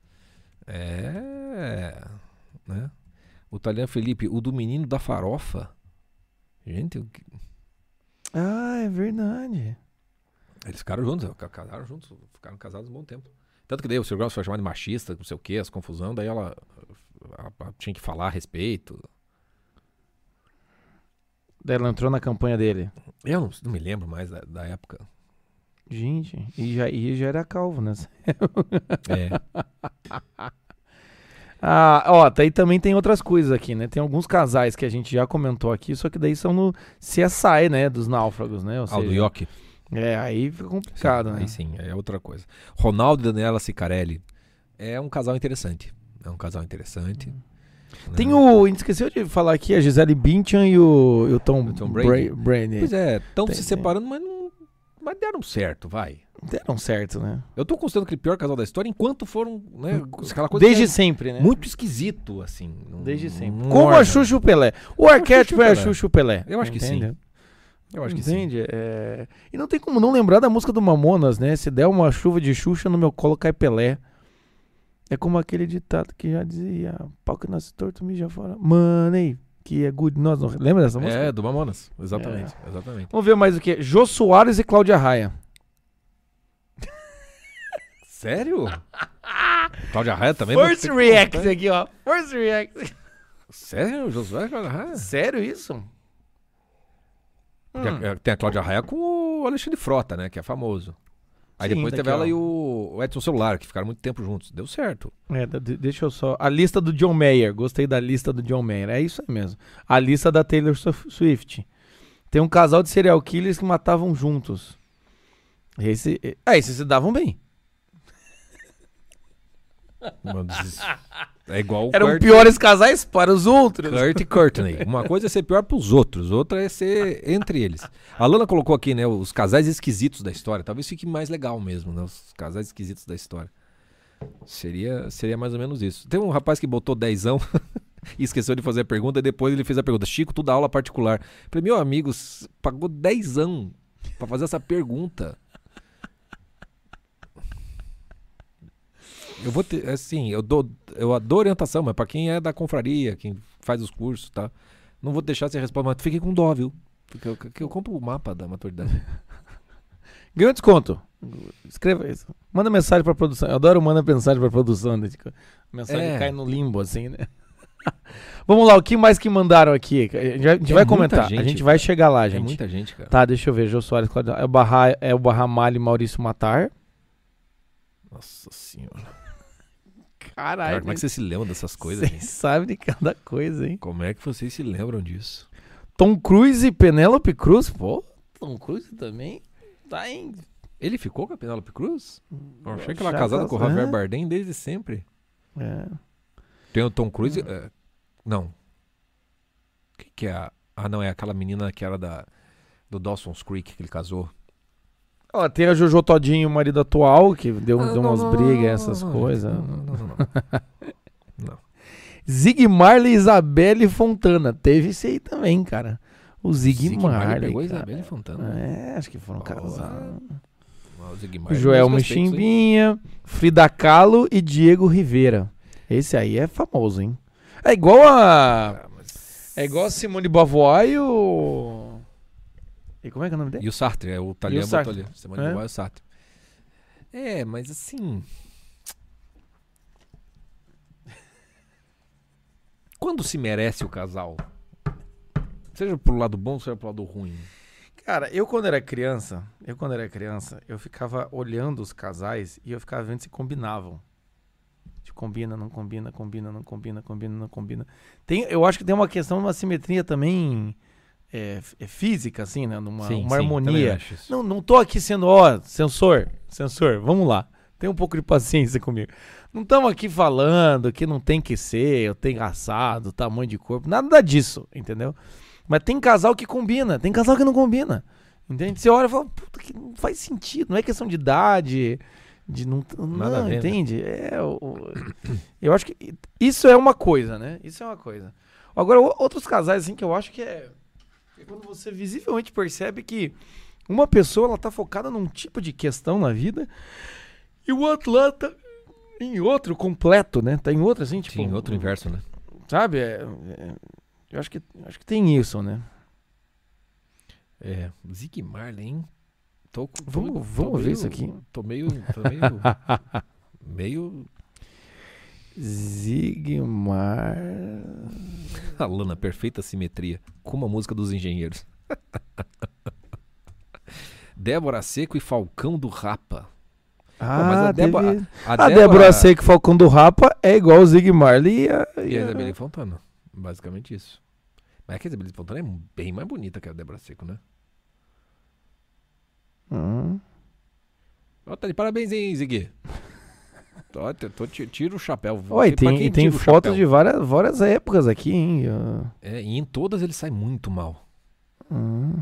Speaker 2: É, né? O Talian Felipe, o do menino da farofa. Gente, o que-
Speaker 1: Ah, é verdade.
Speaker 2: eles ficaram juntos, ca- casaram juntos, ficaram casados um bom tempo. Tanto que daí o Ciro Gomes foi chamado de machista, não sei o que, as confusão, daí ela, ela- ela tinha que falar a respeito.
Speaker 1: Daí ela entrou na campanha dele.
Speaker 2: Eu não, não me lembro mais da, da época.
Speaker 1: Gente, e já, e já era calvo, né?
Speaker 2: É.
Speaker 1: Ah, ó, daí também tem outras coisas aqui, né? Tem alguns casais que a gente já comentou aqui, só que daí são no C S I, né? Dos náufragos, né? Ou
Speaker 2: Aldo
Speaker 1: seja,
Speaker 2: Yoki.
Speaker 1: É, aí fica complicado,
Speaker 2: Sim,
Speaker 1: né?
Speaker 2: aí sim, é outra coisa. Ronaldo e Daniela Sicarelli. É um casal interessante. É um casal interessante. né?
Speaker 1: Tem o. A gente esqueceu de falar aqui a Gisele Bündchen e o, e o Tom,
Speaker 2: O Tom
Speaker 1: Brady.
Speaker 2: Brady.
Speaker 1: Brady.
Speaker 2: Pois é, estão
Speaker 1: Tem-
Speaker 2: se
Speaker 1: tem.
Speaker 2: separando, mas, não, mas deram certo, vai.
Speaker 1: Deram certo, né?
Speaker 2: Eu tô considerando aquele pior casal da história enquanto foram, né, aquela coisa
Speaker 1: Desde
Speaker 2: que é
Speaker 1: sempre, né?
Speaker 2: muito esquisito, assim. não-
Speaker 1: Desde sempre.
Speaker 2: não
Speaker 1: Como a
Speaker 2: orna.
Speaker 1: Xuxa e o Pelé. O arquétipo é a
Speaker 2: Pelé.
Speaker 1: Xuxa e o Pelé.
Speaker 2: Eu acho que sim.
Speaker 1: entende?
Speaker 2: Eu acho que sim.
Speaker 1: Entende? É... E não tem como não lembrar da música do Mamonas, né? Se der uma chuva de Xuxa no meu colo cai Pelé. É como aquele ditado que já dizia: pau que nasce torto, mija fora. Money, que é good. Nós não... Lembra dessa música?
Speaker 2: É, do Mamonas. Exatamente, exatamente.
Speaker 1: Vamos ver mais o que? Jô Soares e Cláudia Raia.
Speaker 2: Sério? Cláudia Raia também?
Speaker 1: First
Speaker 2: não-
Speaker 1: react aqui, ó. First react.
Speaker 2: Sério? Josué e Cláudia Raia?
Speaker 1: Sério isso?
Speaker 2: Tem a- Tem a Cláudia Raia com o Alexandre Frota, né? Que é famoso. Aí
Speaker 1: Sim,
Speaker 2: depois
Speaker 1: daqui,
Speaker 2: teve ela
Speaker 1: ó.
Speaker 2: e o o Edson Celular, que ficaram muito tempo juntos. Deu certo.
Speaker 1: É, da- de- deixa eu só. A lista do John Mayer. Gostei da lista do John Mayer. É isso aí mesmo. A lista da Taylor Swi- Swift. Tem um casal de serial killers que matavam juntos. Esse, ah, esses se davam bem.
Speaker 2: Mano, des- É igual o
Speaker 1: Eram
Speaker 2: Kurt,
Speaker 1: piores casais para os outros.
Speaker 2: Kurt e Courtney. Uma coisa é ser pior pros outros, outra é ser entre eles. A Lana colocou aqui, né, os casais esquisitos da história. Talvez fique mais legal mesmo, né, os casais esquisitos da história. Seria, seria mais ou menos isso. Tem um rapaz que botou dezão e esqueceu de fazer a pergunta, e depois ele fez a pergunta: Chico, tu dá aula particular. Falei, meu amigo, s- pagou dezão pra fazer essa pergunta. Eu vou ter, assim, eu dou, eu dou orientação, mas pra quem é da confraria, quem faz os cursos, tá? Não vou deixar você responder, mas fiquem com dó, viu? Porque eu, que eu compro o mapa da maturidade.
Speaker 1: Ganhou desconto. Escreva isso. Manda mensagem pra produção. Eu adoro mandar mensagem pra produção. Né? Tipo, a mensagem
Speaker 2: É.
Speaker 1: cai no limbo, assim, né? Vamos lá, o que mais que mandaram aqui? A gente, a gente
Speaker 2: É
Speaker 1: vai
Speaker 2: muita
Speaker 1: comentar.
Speaker 2: gente,
Speaker 1: a gente
Speaker 2: cara.
Speaker 1: vai chegar lá,
Speaker 2: É
Speaker 1: gente.
Speaker 2: muita gente, cara.
Speaker 1: Tá, deixa eu ver. Jô Soares, Cláudio- é o Barra, é o Barramalho e Maurício Matar.
Speaker 2: Nossa senhora.
Speaker 1: Caralho.
Speaker 2: Cara, como é que você se lembra dessas coisas,
Speaker 1: Vocês
Speaker 2: gente?
Speaker 1: sabem de cada coisa, hein?
Speaker 2: Como é que vocês se lembram disso?
Speaker 1: Tom Cruise e Penélope Cruz. Pô, Tom Cruise também tá em...
Speaker 2: Ele ficou com a Penélope Cruz? Eu achei que ela
Speaker 1: Já
Speaker 2: é casada com o Javier
Speaker 1: é.
Speaker 2: Bardem desde sempre.
Speaker 1: É.
Speaker 2: Tem o Tom Cruise... é, não. Quem que é a... Ah, não, é aquela menina que era da... do Dawson's Creek, que ele casou.
Speaker 1: Ó, tem a Jojo Todinho, o marido atual, que deu,
Speaker 2: Ah,
Speaker 1: deu
Speaker 2: não,
Speaker 1: umas
Speaker 2: não,
Speaker 1: brigas,
Speaker 2: não,
Speaker 1: essas
Speaker 2: não,
Speaker 1: coisas.
Speaker 2: Não, não, não. não, não.
Speaker 1: Zig Marley e Isabelle Fontana. Teve esse aí também, cara. O Zig,
Speaker 2: Zig Marley
Speaker 1: Marley.
Speaker 2: pegou a
Speaker 1: cara.
Speaker 2: Isabelle Fontana.
Speaker 1: É, acho que foram
Speaker 2: Ó,
Speaker 1: casados.
Speaker 2: O Zig Marley,
Speaker 1: Joel
Speaker 2: meus respeitos, hein?
Speaker 1: Michimbinha, Frida Kahlo e Diego Rivera. Esse aí é famoso, hein? É igual a.
Speaker 2: Ah, mas-
Speaker 1: É igual a Simone Beauvoir e o. E como é que é o nome dele?
Speaker 2: E o Sartre, é o
Speaker 1: E o
Speaker 2: Talian botou
Speaker 1: Sartre.
Speaker 2: ali. Simone
Speaker 1: É?
Speaker 2: Beauvoir e o Sartre. É, mas assim... Quando se merece o casal? Seja pro lado bom, seja pro lado ruim.
Speaker 1: Cara, eu quando era criança, eu quando era criança, eu ficava olhando os casais e eu ficava vendo se combinavam. Se combina, não combina, combina, não combina, combina, não combina. Tem, eu acho que tem uma questão, uma simetria também é, é física, assim, né? Numa,
Speaker 2: Sim,
Speaker 1: uma
Speaker 2: sim, também
Speaker 1: harmonia.
Speaker 2: acho isso.
Speaker 1: Não, não tô aqui sendo, ó, censor, censor, vamos lá. Tem um pouco de paciência comigo. Não estamos aqui falando que não tem que ser, eu tenho assado, tamanho de corpo, nada disso, entendeu? Mas tem casal que combina, tem casal que não combina. Entende? Você olha e fala, puta, que não faz sentido, não é questão de idade, de não.
Speaker 2: Nada
Speaker 1: Não,
Speaker 2: a ver,
Speaker 1: entende? É, o, eu acho que isso é uma coisa, né? Isso é uma coisa. Agora, o- outros casais, assim, que eu acho que é, é quando você visivelmente percebe que uma pessoa, ela tá focada num tipo de questão na vida e o outro lá tá em outro completo, né? Tá em outro, assim, tipo.
Speaker 2: Sim, outro inverso, né?
Speaker 1: Sabe? É, é, eu acho que, acho que tem isso, né?
Speaker 2: É, Zig Marley, hein? Tô, com- tô,
Speaker 1: Vamos-
Speaker 2: tô
Speaker 1: vamos ver
Speaker 2: meio-
Speaker 1: isso aqui.
Speaker 2: Tô meio... Tô meio... meio...
Speaker 1: Zigmar.
Speaker 2: A Lana, perfeita simetria. Como a música dos engenheiros. Débora Seco e Falcão do Rapa.
Speaker 1: Ah,
Speaker 2: Pô, mas a Débora...
Speaker 1: teve-
Speaker 2: A,
Speaker 1: A Débora Seco e Falcão do Rapa é igual o Zig Marley e a,
Speaker 2: E
Speaker 1: e
Speaker 2: a
Speaker 1: a-
Speaker 2: Isabelle Fontana. Basicamente isso. Mas é que a Isabelle Fontana é bem mais bonita que a Débora Seco, né?
Speaker 1: Hum.
Speaker 2: Ó, tá de parabéns, hein, Ziggy? Tô, tô, tô, ti- tira o chapéu.
Speaker 1: Ó, e
Speaker 2: Pra
Speaker 1: tem,
Speaker 2: quem
Speaker 1: e tem
Speaker 2: tira o
Speaker 1: fotos
Speaker 2: chapéu?
Speaker 1: de várias, várias épocas aqui, hein? Ah.
Speaker 2: É, e em todas ele sai muito mal.
Speaker 1: Hum.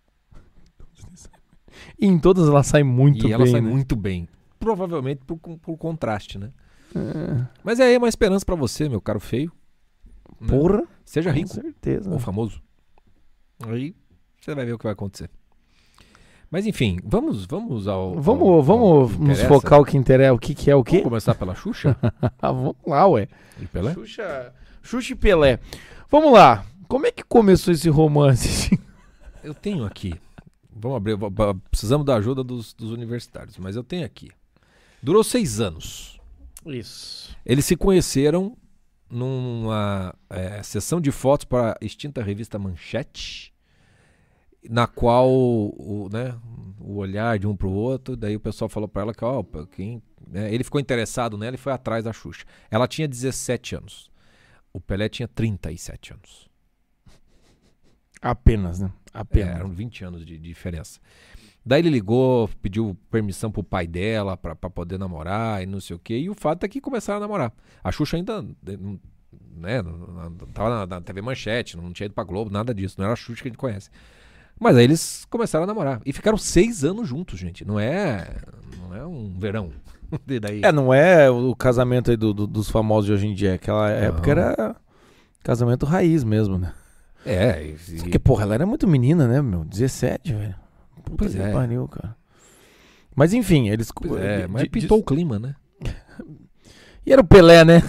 Speaker 1: E em todas ela sai muito
Speaker 2: e
Speaker 1: bem,
Speaker 2: ela sai
Speaker 1: né?
Speaker 2: muito bem. Provavelmente por, por contraste, né?
Speaker 1: É.
Speaker 2: Mas é aí uma esperança pra você, meu caro feio. né?
Speaker 1: Porra,
Speaker 2: Seja
Speaker 1: com
Speaker 2: rico
Speaker 1: certeza.
Speaker 2: ou famoso. Aí você vai ver o que vai acontecer. Mas enfim, vamos, vamos ao. ao-
Speaker 1: Vamos,
Speaker 2: ao
Speaker 1: vamos
Speaker 2: que
Speaker 1: nos
Speaker 2: interessa.
Speaker 1: focar o que interessa, o que, que é o quê?
Speaker 2: Vamos começar pela Xuxa
Speaker 1: Ah, vamos lá, ué.
Speaker 2: e Pelé?
Speaker 1: Xuxa, Xuxa e Pelé. Vamos lá. Como é que começou esse romance?
Speaker 2: Eu tenho aqui. Vamos abrir. va- va- Precisamos da ajuda dos, dos universitários, mas eu tenho aqui. Durou seis anos.
Speaker 1: Isso.
Speaker 2: Eles se conheceram numa é, sessão de fotos para a extinta revista Manchete, na qual o, né, o olhar de um pro outro, daí o pessoal falou para ela que ó, quem, né, ele ficou interessado nela e foi atrás da Xuxa. Ela tinha dezessete anos. O Pelé tinha trinta e sete anos.
Speaker 1: Apenas, né?
Speaker 2: É,
Speaker 1: Apenas.
Speaker 2: eram vinte anos de, de diferença. Daí ele ligou, pediu permissão pro pai dela pra, pra poder namorar e não sei o quê. E o fato é que começaram a namorar. A Xuxa ainda, né, não- não- tava na, na T V Manchete, não tinha ido pra Globo, nada disso. Não era a Xuxa que a gente conhece. Mas aí eles começaram a namorar. E ficaram seis anos juntos, gente. Não é, não é um verão. E daí,
Speaker 1: É, não é o casamento aí do- do- dos famosos de hoje em dia. Aquela época era casamento raiz mesmo, né?
Speaker 2: é, e-
Speaker 1: Só que, porra, ela era muito menina, né, meu? dezessete, velho. Puta
Speaker 2: Pois
Speaker 1: que
Speaker 2: é.
Speaker 1: pariu, cara. Mas enfim, eles...
Speaker 2: pois é,
Speaker 1: de-
Speaker 2: mas
Speaker 1: de-
Speaker 2: pintou o clima, né?
Speaker 1: E era o Pelé, né?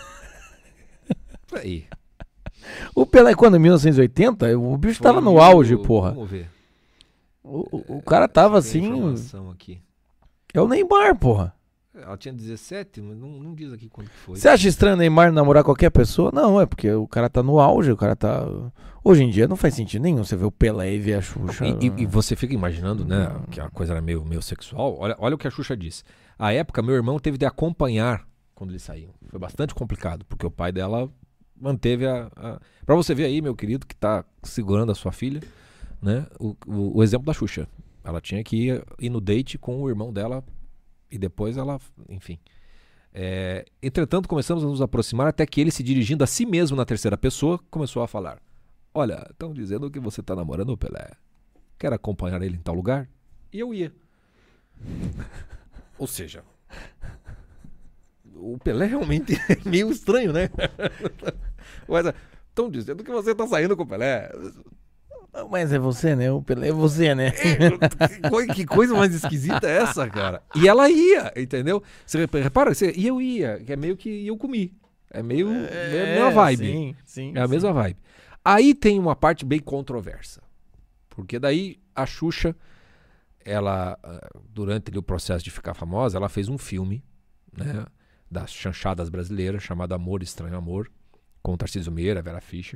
Speaker 2: Aí.
Speaker 1: O Pelé, quando? Em mil novecentos e oitenta? O bicho tava
Speaker 2: Foi
Speaker 1: no auge,
Speaker 2: o-
Speaker 1: porra.
Speaker 2: Vamos ver.
Speaker 1: O, o- o cara tava
Speaker 2: Tem
Speaker 1: assim...
Speaker 2: informação aqui.
Speaker 1: É o Neymar, porra.
Speaker 2: Ela tinha dezessete, mas não, não diz aqui quando que foi.
Speaker 1: Você acha estranho o Neymar namorar qualquer pessoa? Não, é porque o cara tá no auge, o cara tá... Hoje em dia não faz sentido nenhum você ver o Pelé e ver a Xuxa.
Speaker 2: E, e- e você fica imaginando, né, que a coisa era meio, meio sexual. Olha, olha o que a Xuxa disse. À época, meu irmão teve de acompanhar quando eles saíam. Foi bastante complicado, porque o pai dela manteve a... a... Pra você ver aí, meu querido, que tá segurando a sua filha, né, o, o, o exemplo da Xuxa. Ela tinha que ir, ir no date com o irmão dela e depois ela... Enfim... É, entretanto, começamos a nos aproximar até que ele, se dirigindo a si mesmo na terceira pessoa, começou a falar: olha, estão dizendo que você está namorando o Pelé. Quer acompanhar ele em tal lugar? E eu ia. Ou seja, o Pelé realmente é meio estranho, né? Mas estão dizendo que você está saindo com o Pelé.
Speaker 1: Mas é você, né? O Pelé é você, né?
Speaker 2: Que coi- que coisa mais esquisita é essa, cara? E ela ia, entendeu? Você rep- repara, você, e eu ia, que é meio que eu comi. É meio é, a mesma vibe.
Speaker 1: Sim, sim.
Speaker 2: É a
Speaker 1: sim.
Speaker 2: mesma vibe. Aí tem uma parte bem controversa. Porque daí a Xuxa, ela, ah, durante ali o processo de ficar famosa, ela fez um filme, né, das chanchadas brasileiras, chamado Amor, Estranho Amor, com o Tarcísio Meira, Vera Fischer.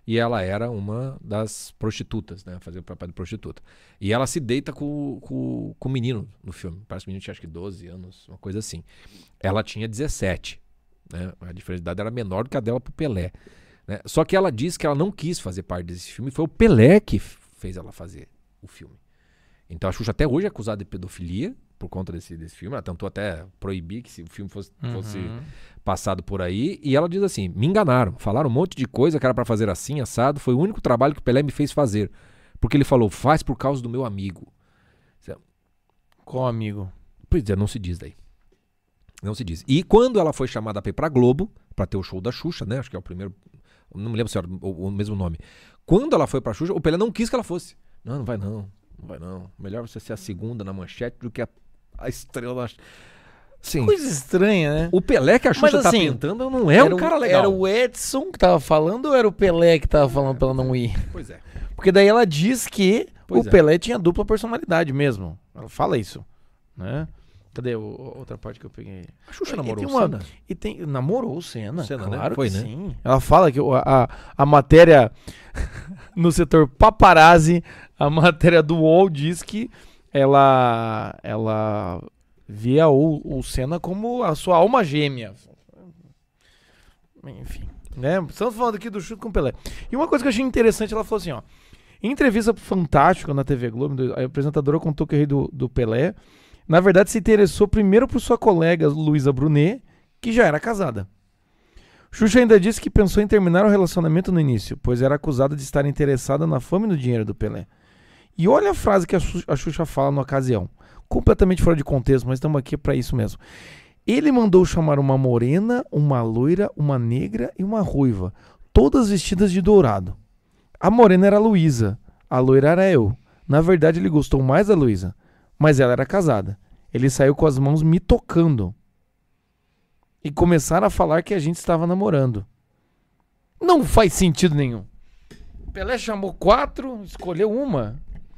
Speaker 2: e ela era uma das prostitutas, né? Fazia o papel de prostituta. E ela se deita com, com, com o menino no filme. Parece que o menino tinha acho que doze anos, uma coisa assim. Ela tinha dezessete. Né? A diferença de idade era menor do que a dela pro Pelé. Né? Só que ela disse que ela não quis fazer parte desse filme. Foi o Pelé que fez ela fazer o filme. Então a Xuxa até hoje é acusada de pedofilia por conta desse, desse filme. Ela tentou até proibir que se o filme fosse,
Speaker 1: Uhum.
Speaker 2: fosse passado por aí. E ela diz assim, me enganaram. Falaram um monte de coisa que era pra fazer assim, assado. Foi o único trabalho que o Pelé me fez fazer. Porque ele falou, faz por causa do meu amigo.
Speaker 1: Qual amigo?
Speaker 2: Pois é, não se diz daí. Não se diz. E quando ela foi chamada pra ir pra Globo, pra ter o show da Xuxa, né? Acho que é o primeiro... Não me lembro se era o, o mesmo nome. Quando ela foi pra Xuxa, o Pelé não quis que ela fosse. Não, não vai não. Não vai não. Melhor você ser a segunda na manchete do que a, a estrela na... Sim.
Speaker 1: Coisa estranha, né?
Speaker 2: O Pelé que a Xuxa
Speaker 1: Mas,
Speaker 2: tá
Speaker 1: assim,
Speaker 2: pintando não é
Speaker 1: era
Speaker 2: um
Speaker 1: o-
Speaker 2: cara legal.
Speaker 1: Era o Edson que tava falando ou era o Pelé que tava falando pra ela não ir?
Speaker 2: Pois é.
Speaker 1: Porque daí ela diz que
Speaker 2: Pois
Speaker 1: o
Speaker 2: é.
Speaker 1: Pelé tinha dupla personalidade mesmo. Ela fala isso, né? Cadê o, o- outra parte que eu peguei?
Speaker 2: A Xuxa
Speaker 1: E
Speaker 2: namorou
Speaker 1: tem
Speaker 2: o
Speaker 1: uma-
Speaker 2: Senna?
Speaker 1: E tem, namorou o Senna,
Speaker 2: O Senna, né?
Speaker 1: claro
Speaker 2: Foi,
Speaker 1: que
Speaker 2: né?
Speaker 1: sim. Ela fala que o- a, a matéria no setor paparazzi, a matéria do U O L diz que ela, ela via o, o Senna como a sua alma gêmea. Enfim, né? Estamos falando aqui do chute com o Pelé. E uma coisa que eu achei interessante, ela falou assim, ó. Em entrevista pro Fantástico na T V Globo, a apresentadora contou que o rei do, do Pelé, na verdade, se interessou primeiro por sua colega Luísa Brunet, que já era casada. Xuxa ainda disse que pensou em terminar o relacionamento no início, pois era acusada de estar interessada na fama e no dinheiro do Pelé. E olha a frase que a Xu- a Xuxa fala na ocasião. Completamente fora de contexto, mas estamos aqui para isso mesmo. Ele mandou chamar uma morena, uma loira, uma negra e uma ruiva, todas vestidas de dourado. A morena era a Luísa, a loira era eu. Na verdade, ele gostou mais da Luísa, mas ela era casada. Ele saiu com as mãos me tocando. E começaram a falar que a gente estava namorando. Não faz sentido nenhum. Pelé chamou quatro, escolheu uma.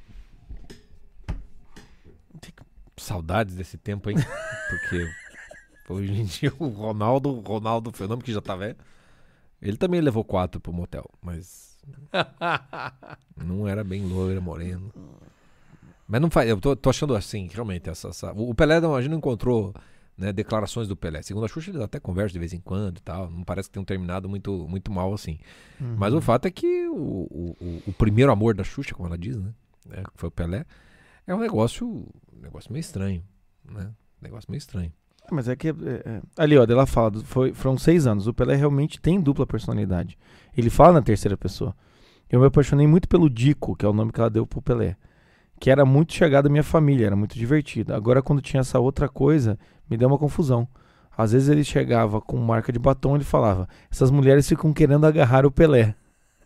Speaker 2: Saudades desse tempo, hein? Porque hoje em dia o Ronaldo, Ronaldo Fenômeno, que já tá velho, ele também levou quatro pro motel, mas não era bem loiro, moreno. Mas não faz, eu tô, tô achando assim, realmente, essa, essa- o Pelé, não, a gente não encontrou, né, declarações do Pelé. Segundo a Xuxa, eles até conversam de vez em quando e tal, não parece que tenham terminado muito, muito mal assim.
Speaker 1: Uhum.
Speaker 2: Mas o fato é que o, o, o- o primeiro amor da Xuxa, como ela diz, né, é, que foi o Pelé, é um negócio, um negócio meio estranho, né, um negócio meio estranho.
Speaker 1: Mas é que. é, é. Ali, ó, ela fala, foi, foram seis anos. O Pelé realmente tem dupla personalidade. Ele fala na terceira pessoa. Eu me apaixonei muito pelo Dico, que é o nome que ela deu pro Pelé. Que era muito chegado à minha família, era muito divertido. Agora, quando tinha essa outra coisa, me deu uma confusão. Às vezes ele chegava com marca de batom e ele falava: essas mulheres ficam querendo agarrar o Pelé.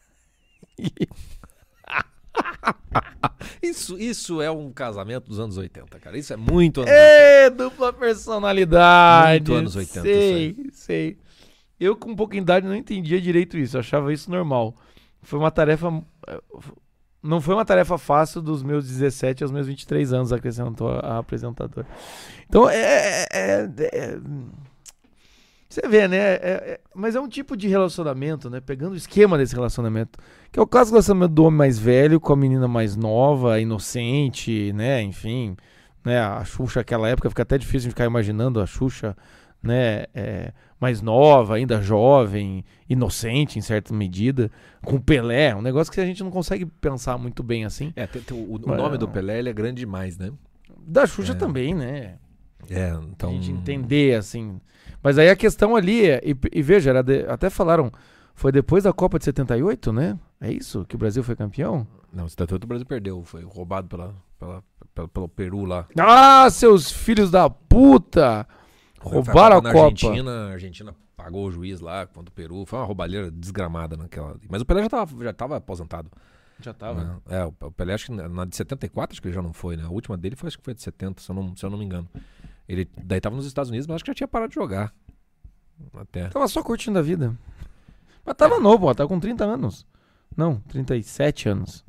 Speaker 2: Isso, isso é um casamento dos anos oitenta, cara. Isso é muito anos oitenta.
Speaker 1: É, dupla personalidade.
Speaker 2: Muito anos oitenta,
Speaker 1: Sei, sei. Eu, com um pouco de idade, não entendia direito isso. Eu achava isso normal. Foi uma tarefa. Não foi uma tarefa fácil dos meus dezessete aos meus vinte e três anos, acrescentou a, a apresentadora. Então, é. é- é- é- você vê, né? É- é- mas é um tipo de relacionamento, né? Pegando o esquema desse relacionamento. Que é o caso do relacionamento do homem mais velho com a menina mais nova, inocente, né? Enfim, né? A Xuxa, naquela época, fica até difícil de ficar imaginando a Xuxa, né? é, mais nova, ainda jovem, inocente em certa medida, com o Pelé. Um negócio que a gente não consegue pensar muito bem assim.
Speaker 2: É, tem- tem o, o
Speaker 1: Mas-
Speaker 2: nome do Pelé, ele é grande demais, né?
Speaker 1: Da Xuxa
Speaker 2: É.
Speaker 1: também, né?
Speaker 2: É,
Speaker 1: Então...
Speaker 2: então...
Speaker 1: A gente entender, assim. Mas aí a questão ali é, e, e veja, era de- até falaram, foi depois da Copa de setenta e oito, né? É isso? Que o Brasil foi campeão?
Speaker 2: Não, o setenta e oito o Brasil perdeu, foi roubado pela, pela, pela- pelo Peru lá.
Speaker 1: Ah, seus filhos da puta! Roubaram a
Speaker 2: Na
Speaker 1: Copa.
Speaker 2: Argentina, a Argentina pagou o juiz lá contra o Peru, foi uma roubalheira desgramada naquela... Mas o Pelé já tava, já tava aposentado.
Speaker 1: Já
Speaker 2: né? É, o o Pelé acho que na na de setenta e quatro acho que ele já não foi, né? A última dele foi, acho que foi de setenta, se eu não, se eu não me engano. Ele daí tava nos Estados Unidos, mas acho que já tinha parado de jogar. Até.
Speaker 1: Tava só curtindo a vida. Mas tava novo, ó, tava com trinta anos. Não, trinta e sete anos.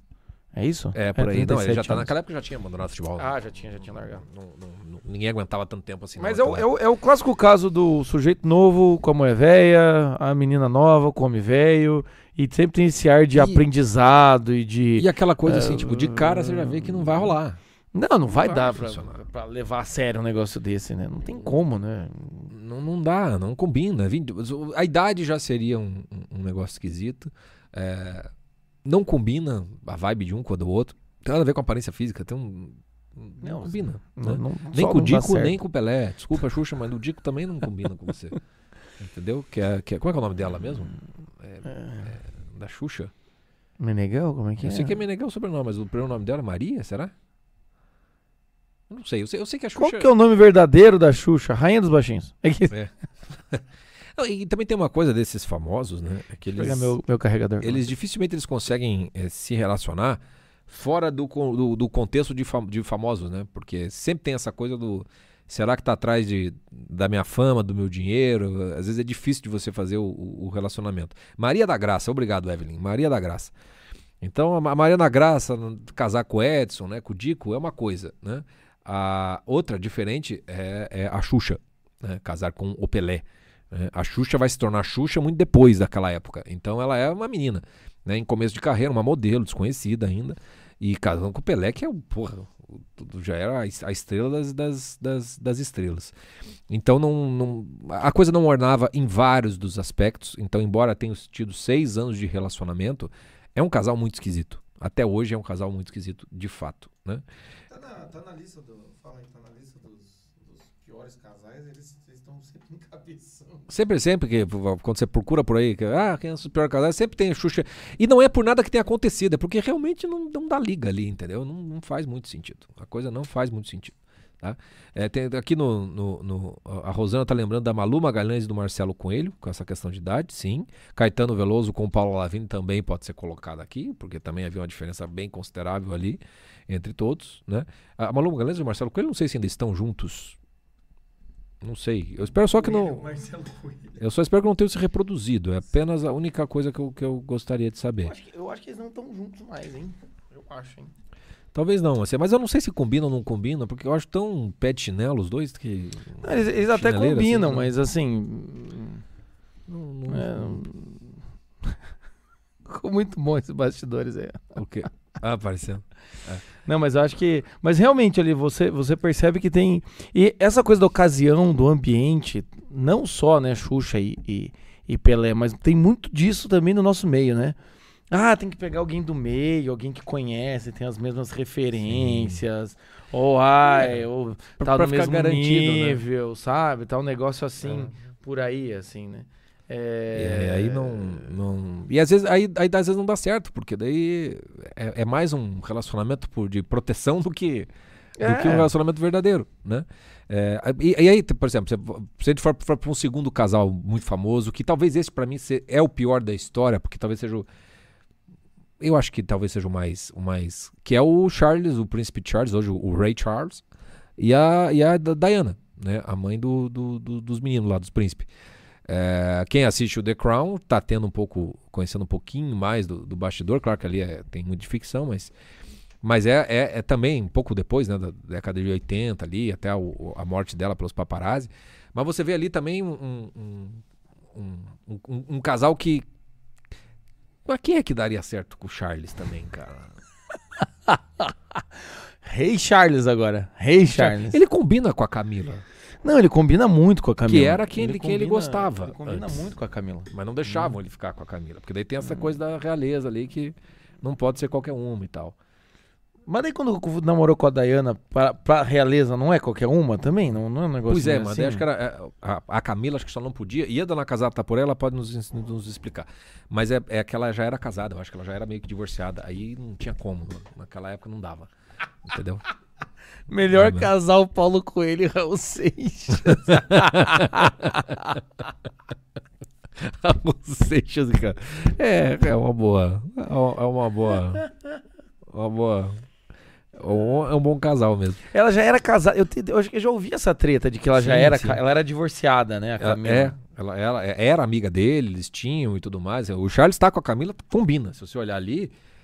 Speaker 1: É isso?
Speaker 2: É, por aí. Não, ele
Speaker 1: trinta e
Speaker 2: já
Speaker 1: sete
Speaker 2: tá
Speaker 1: anos.
Speaker 2: naquela época já tinha abandonado o futebol.
Speaker 1: Ah, já tinha, já tinha largado.
Speaker 2: Não, não, não, ninguém aguentava tanto tempo assim.
Speaker 1: Mas
Speaker 2: não,
Speaker 1: é o,
Speaker 2: naquela
Speaker 1: é, o, é o clássico caso do sujeito novo, como é véia, a menina nova, come velho, e sempre tem esse ar de
Speaker 2: E-
Speaker 1: aprendizado e de...
Speaker 2: E aquela coisa
Speaker 1: É,
Speaker 2: assim, tipo, de cara você já vê que não vai rolar.
Speaker 1: Não, não vai
Speaker 2: vai
Speaker 1: dar pra,
Speaker 2: funcionar.
Speaker 1: pra levar a sério um negócio desse, né? Não tem como, né?
Speaker 2: Não, não dá, não combina. vinte A idade já seria um, um- um negócio esquisito. É, não combina a vibe de um com a do outro. Tem nada a ver com a aparência física. Tem um, não,
Speaker 1: Não,
Speaker 2: combina.
Speaker 1: Não,
Speaker 2: né?
Speaker 1: não,
Speaker 2: Nem
Speaker 1: só
Speaker 2: com o
Speaker 1: não dá
Speaker 2: Dico,
Speaker 1: certo.
Speaker 2: nem com o Pelé. Desculpa, Xuxa, mas o Dico também não combina com você. Entendeu? Que é, que é, como é que é o nome dela mesmo? É- é da Xuxa?
Speaker 1: Meneghel, como é que
Speaker 2: Eu
Speaker 1: é?
Speaker 2: sei que é Meneghel o sobrenome, mas o primeiro nome dela é Maria, será? Eu não sei. Eu sei, eu sei que a
Speaker 1: Qual
Speaker 2: Xuxa...
Speaker 1: que é o nome verdadeiro da Xuxa? Rainha dos Baixinhos. É que...
Speaker 2: É. Não, e também tem uma coisa desses famosos, né? É que
Speaker 1: Vou pegar
Speaker 2: eles,
Speaker 1: meu, meu carregador.
Speaker 2: eles dificilmente eles conseguem eh, se relacionar fora do, con- do, do contexto de, fam- de famosos, né? Porque sempre tem essa coisa do... Será que tá atrás de, da minha fama, do meu dinheiro? Às vezes é difícil de você fazer o, o- o relacionamento. Maria da Graça, obrigado, Evelyn. Maria da Graça. Então, a Ma- Maria da Graça, casar com o Edson, né? Com o Dico, é uma coisa, né? A outra diferente é, é a Xuxa, né? Casar com o Pelé. né? A Xuxa vai se tornar Xuxa muito depois daquela época. Então ela é uma menina, né? Em começo de carreira, uma modelo desconhecida ainda. E casando com o Pelé, que é o, porra, o- o- já era a es- a estrela das, das, das, das estrelas. Então não, não- a coisa não ornava em vários dos aspectos. Então, embora tenham tido seis anos de relacionamento, é um casal muito esquisito. Até hoje é um casal muito esquisito, de fato, né?
Speaker 3: Tá na, tá na lista do. Fala aí, tá na lista dos, dos piores casais, eles eles estão sempre encabeçando.
Speaker 2: Sempre, sempre que quando você procura por aí, que, ah, quem é o pior casal, sempre tem Xuxa. E não é por nada que tenha acontecido, é porque realmente não, não dá liga ali, entendeu? Não, não faz muito sentido. A coisa não faz muito sentido. Tá? É, tem, aqui no, no, no- a Rosana tá lembrando da Malu Magalhães e do Marcelo Coelho, com essa questão de idade, sim. Caetano Veloso com o Paulo Lavigne também pode ser colocado aqui, porque também havia uma diferença bem considerável ali entre todos, né? A Malu Magalhães e o Marcelo Coelho, não sei se ainda estão juntos. Não sei. Eu espero só que não.
Speaker 3: Marcelo Coelho.
Speaker 2: Eu só espero que não tenham se reproduzido. É apenas a única coisa que eu, que eu gostaria de
Speaker 1: Eu
Speaker 2: saber.
Speaker 1: acho, que, eu acho que eles não estão juntos mais, hein? Eu acho, hein?
Speaker 2: Talvez não, assim, mas eu não sei se combina ou não combina, porque eu acho tão pé de chinelo os dois que.
Speaker 1: Não, eles, eles até
Speaker 2: Chineleira,
Speaker 1: combinam,
Speaker 2: assim, né?
Speaker 1: mas assim...
Speaker 2: Não, não-
Speaker 1: É... Ficou muito bom esses bastidores aí.
Speaker 2: O quê? Ah, aparecendo.
Speaker 1: Não, mas eu acho que... Mas realmente ali, você, você percebe que tem... E essa coisa da ocasião, do ambiente, não só, né, Xuxa e, e, e Pelé, mas tem muito disso também no nosso meio, né? Ah, tem que pegar alguém do meio, alguém que conhece, tem as mesmas referências, ou ai,
Speaker 2: É,
Speaker 1: ou
Speaker 2: pra-
Speaker 1: tá
Speaker 2: pra
Speaker 1: no
Speaker 2: ficar
Speaker 1: mesmo
Speaker 2: garantido, né?
Speaker 1: nível, sabe? Tá um negócio assim,
Speaker 2: É.
Speaker 1: por aí, assim, né?
Speaker 2: É,
Speaker 1: É...
Speaker 2: aí não, não. E às vezes, aí, aí às vezes não dá certo, porque daí é, é mais um relacionamento por, de proteção do que, do que um
Speaker 1: É.
Speaker 2: relacionamento verdadeiro, né? É, e, e aí, por exemplo, se se a gente for, for para um segundo casal muito famoso, que talvez esse pra mim se- é o pior da história, porque talvez seja o. Eu acho que talvez seja o mais. O mais que é o Charles, o príncipe Charles, hoje o, o Ray Charles, e a, e a da- Diana, né? A mãe do, do- do- dos meninos lá, dos príncipes. É, quem assiste o The Crown tá tendo um pouco, conhecendo um pouquinho mais do, do bastidor, claro que ali é- tem muito de ficção, mas, mas é, é, é também um pouco depois, né, da década de oitenta ali, até o- a morte dela pelos paparazzi, mas você vê ali também um, um, um, um- um- um casal que, mas quem é que daria certo com o Charles também, cara?
Speaker 1: Rei Charles agora, Rei Charles.
Speaker 2: Ele combina com a Camila,
Speaker 1: Não, ele combina muito com a Camila.
Speaker 2: que era quem ele, quem ele
Speaker 1: combina-
Speaker 2: gostava
Speaker 1: Ele combina
Speaker 2: antes.
Speaker 1: muito com a Camila.
Speaker 2: Mas não deixavam ele ficar com a Camila, porque daí tem essa coisa da realeza ali que não pode ser qualquer uma e tal.
Speaker 1: Mas daí quando namorou com a Diana, pra, pra realeza, não é qualquer uma também? Não, não é um negócio
Speaker 2: Pois é,
Speaker 1: meio
Speaker 2: mas
Speaker 1: assim?
Speaker 2: daí acho que era, é, a, a Camila acho que só não podia, e a dona Casada tá por ela, ela pode nos, ens- nos explicar. Mas é, é que ela já era casada, eu acho que ela já era meio que divorciada, aí não tinha como, naquela época não dava, entendeu?
Speaker 1: Melhor
Speaker 2: Ah, não.
Speaker 1: casal Paulo Coelho e Raul Seixas.
Speaker 2: Os Seixas, cara. É, é uma boa, é uma é uma boa, uma boa, é um, é um bom casal mesmo.
Speaker 1: Ela já era casada. Eu, te- eu acho que eu já ouvi essa treta de que ela já
Speaker 2: Sim,
Speaker 1: era,
Speaker 2: sim.
Speaker 1: ca- ela era divorciada, né? A
Speaker 2: Ela,
Speaker 1: Camila.
Speaker 2: é, ela, ela era amiga dele, eles tinham e tudo mais. O Charles tá com a Camila, combina. Se você olhar ali,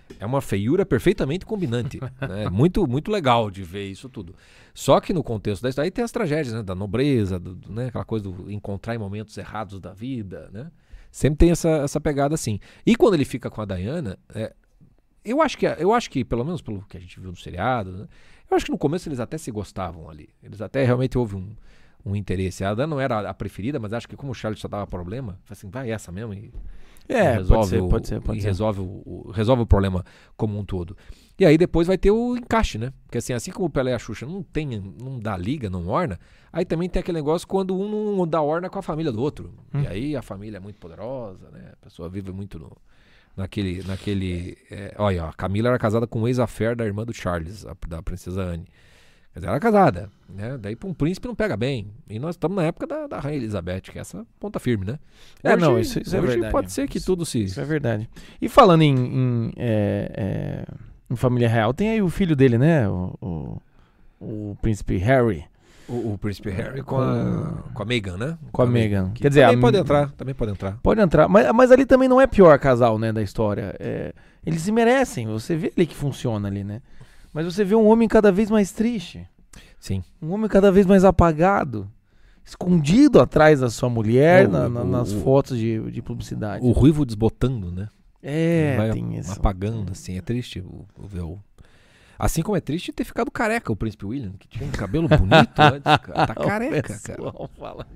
Speaker 2: é uma feiura perfeitamente combinante. Né? Muito, muito legal de ver isso tudo. Só que no contexto da história, aí tem as tragédias, né? Da nobreza, do, do, né? Aquela coisa do encontrar em momentos errados da vida, né? Sempre tem essa, essa pegada assim. E quando ele fica com a Diana, é, eu, acho que, eu acho que, pelo menos pelo que a gente viu no seriado, né? Eu acho que no começo eles até se gostavam ali. Eles até realmente houve um, um interesse. A Diana não era a preferida, mas acho que como o Charles só dava problema, falei assim, vai essa mesmo e...
Speaker 1: É,
Speaker 2: resolve
Speaker 1: pode ser,
Speaker 2: o,
Speaker 1: pode ser, pode
Speaker 2: e
Speaker 1: ser.
Speaker 2: Resolve, o, o, resolve o problema como um todo. E aí depois vai ter o encaixe, né? Porque assim, assim como o Pelé e a Xuxa não tem, não dá liga, não orna, aí também tem aquele negócio quando um não dá orna com a família do outro. Hum. E aí a família é muito poderosa, né? A pessoa vive muito no, naquele... naquele é, olha, a Camila era casada com o ex-affair da irmã do Charles, a, da princesa Anne. Quer dizer, ela era casada, né? Daí para um príncipe não pega bem. E nós estamos na época da, da Rainha Elizabeth, que é essa ponta firme, né?
Speaker 1: É,
Speaker 2: hoje,
Speaker 1: não, isso, isso é
Speaker 2: hoje
Speaker 1: verdade.
Speaker 2: pode ser que tudo se...
Speaker 1: Isso é verdade. E falando em, em, é, é, em família real, tem aí o filho dele, né? O, o, o príncipe Harry.
Speaker 2: O, o príncipe Harry com a, com a Meghan, né?
Speaker 1: Com a Meghan.
Speaker 2: Que
Speaker 1: Quer dizer,
Speaker 2: também
Speaker 1: a,
Speaker 2: pode entrar, também pode entrar.
Speaker 1: Pode entrar. Mas, mas ali também não é pior casal, né, da história. É, eles se merecem. Você vê ali que funciona ali, né? Mas você vê um homem cada vez mais triste.
Speaker 2: Sim.
Speaker 1: Um homem cada vez mais apagado, escondido atrás da sua mulher
Speaker 2: o,
Speaker 1: na, na,
Speaker 2: o,
Speaker 1: nas
Speaker 2: o,
Speaker 1: fotos de, de publicidade.
Speaker 2: O ruivo desbotando, né?
Speaker 1: É,
Speaker 2: vai
Speaker 1: tem isso.
Speaker 2: apagando, assim, é triste o, o, o, assim como é triste ter ficado careca o príncipe William, que tinha um cabelo bonito antes, cara. Tá careca, cara.
Speaker 1: Fala.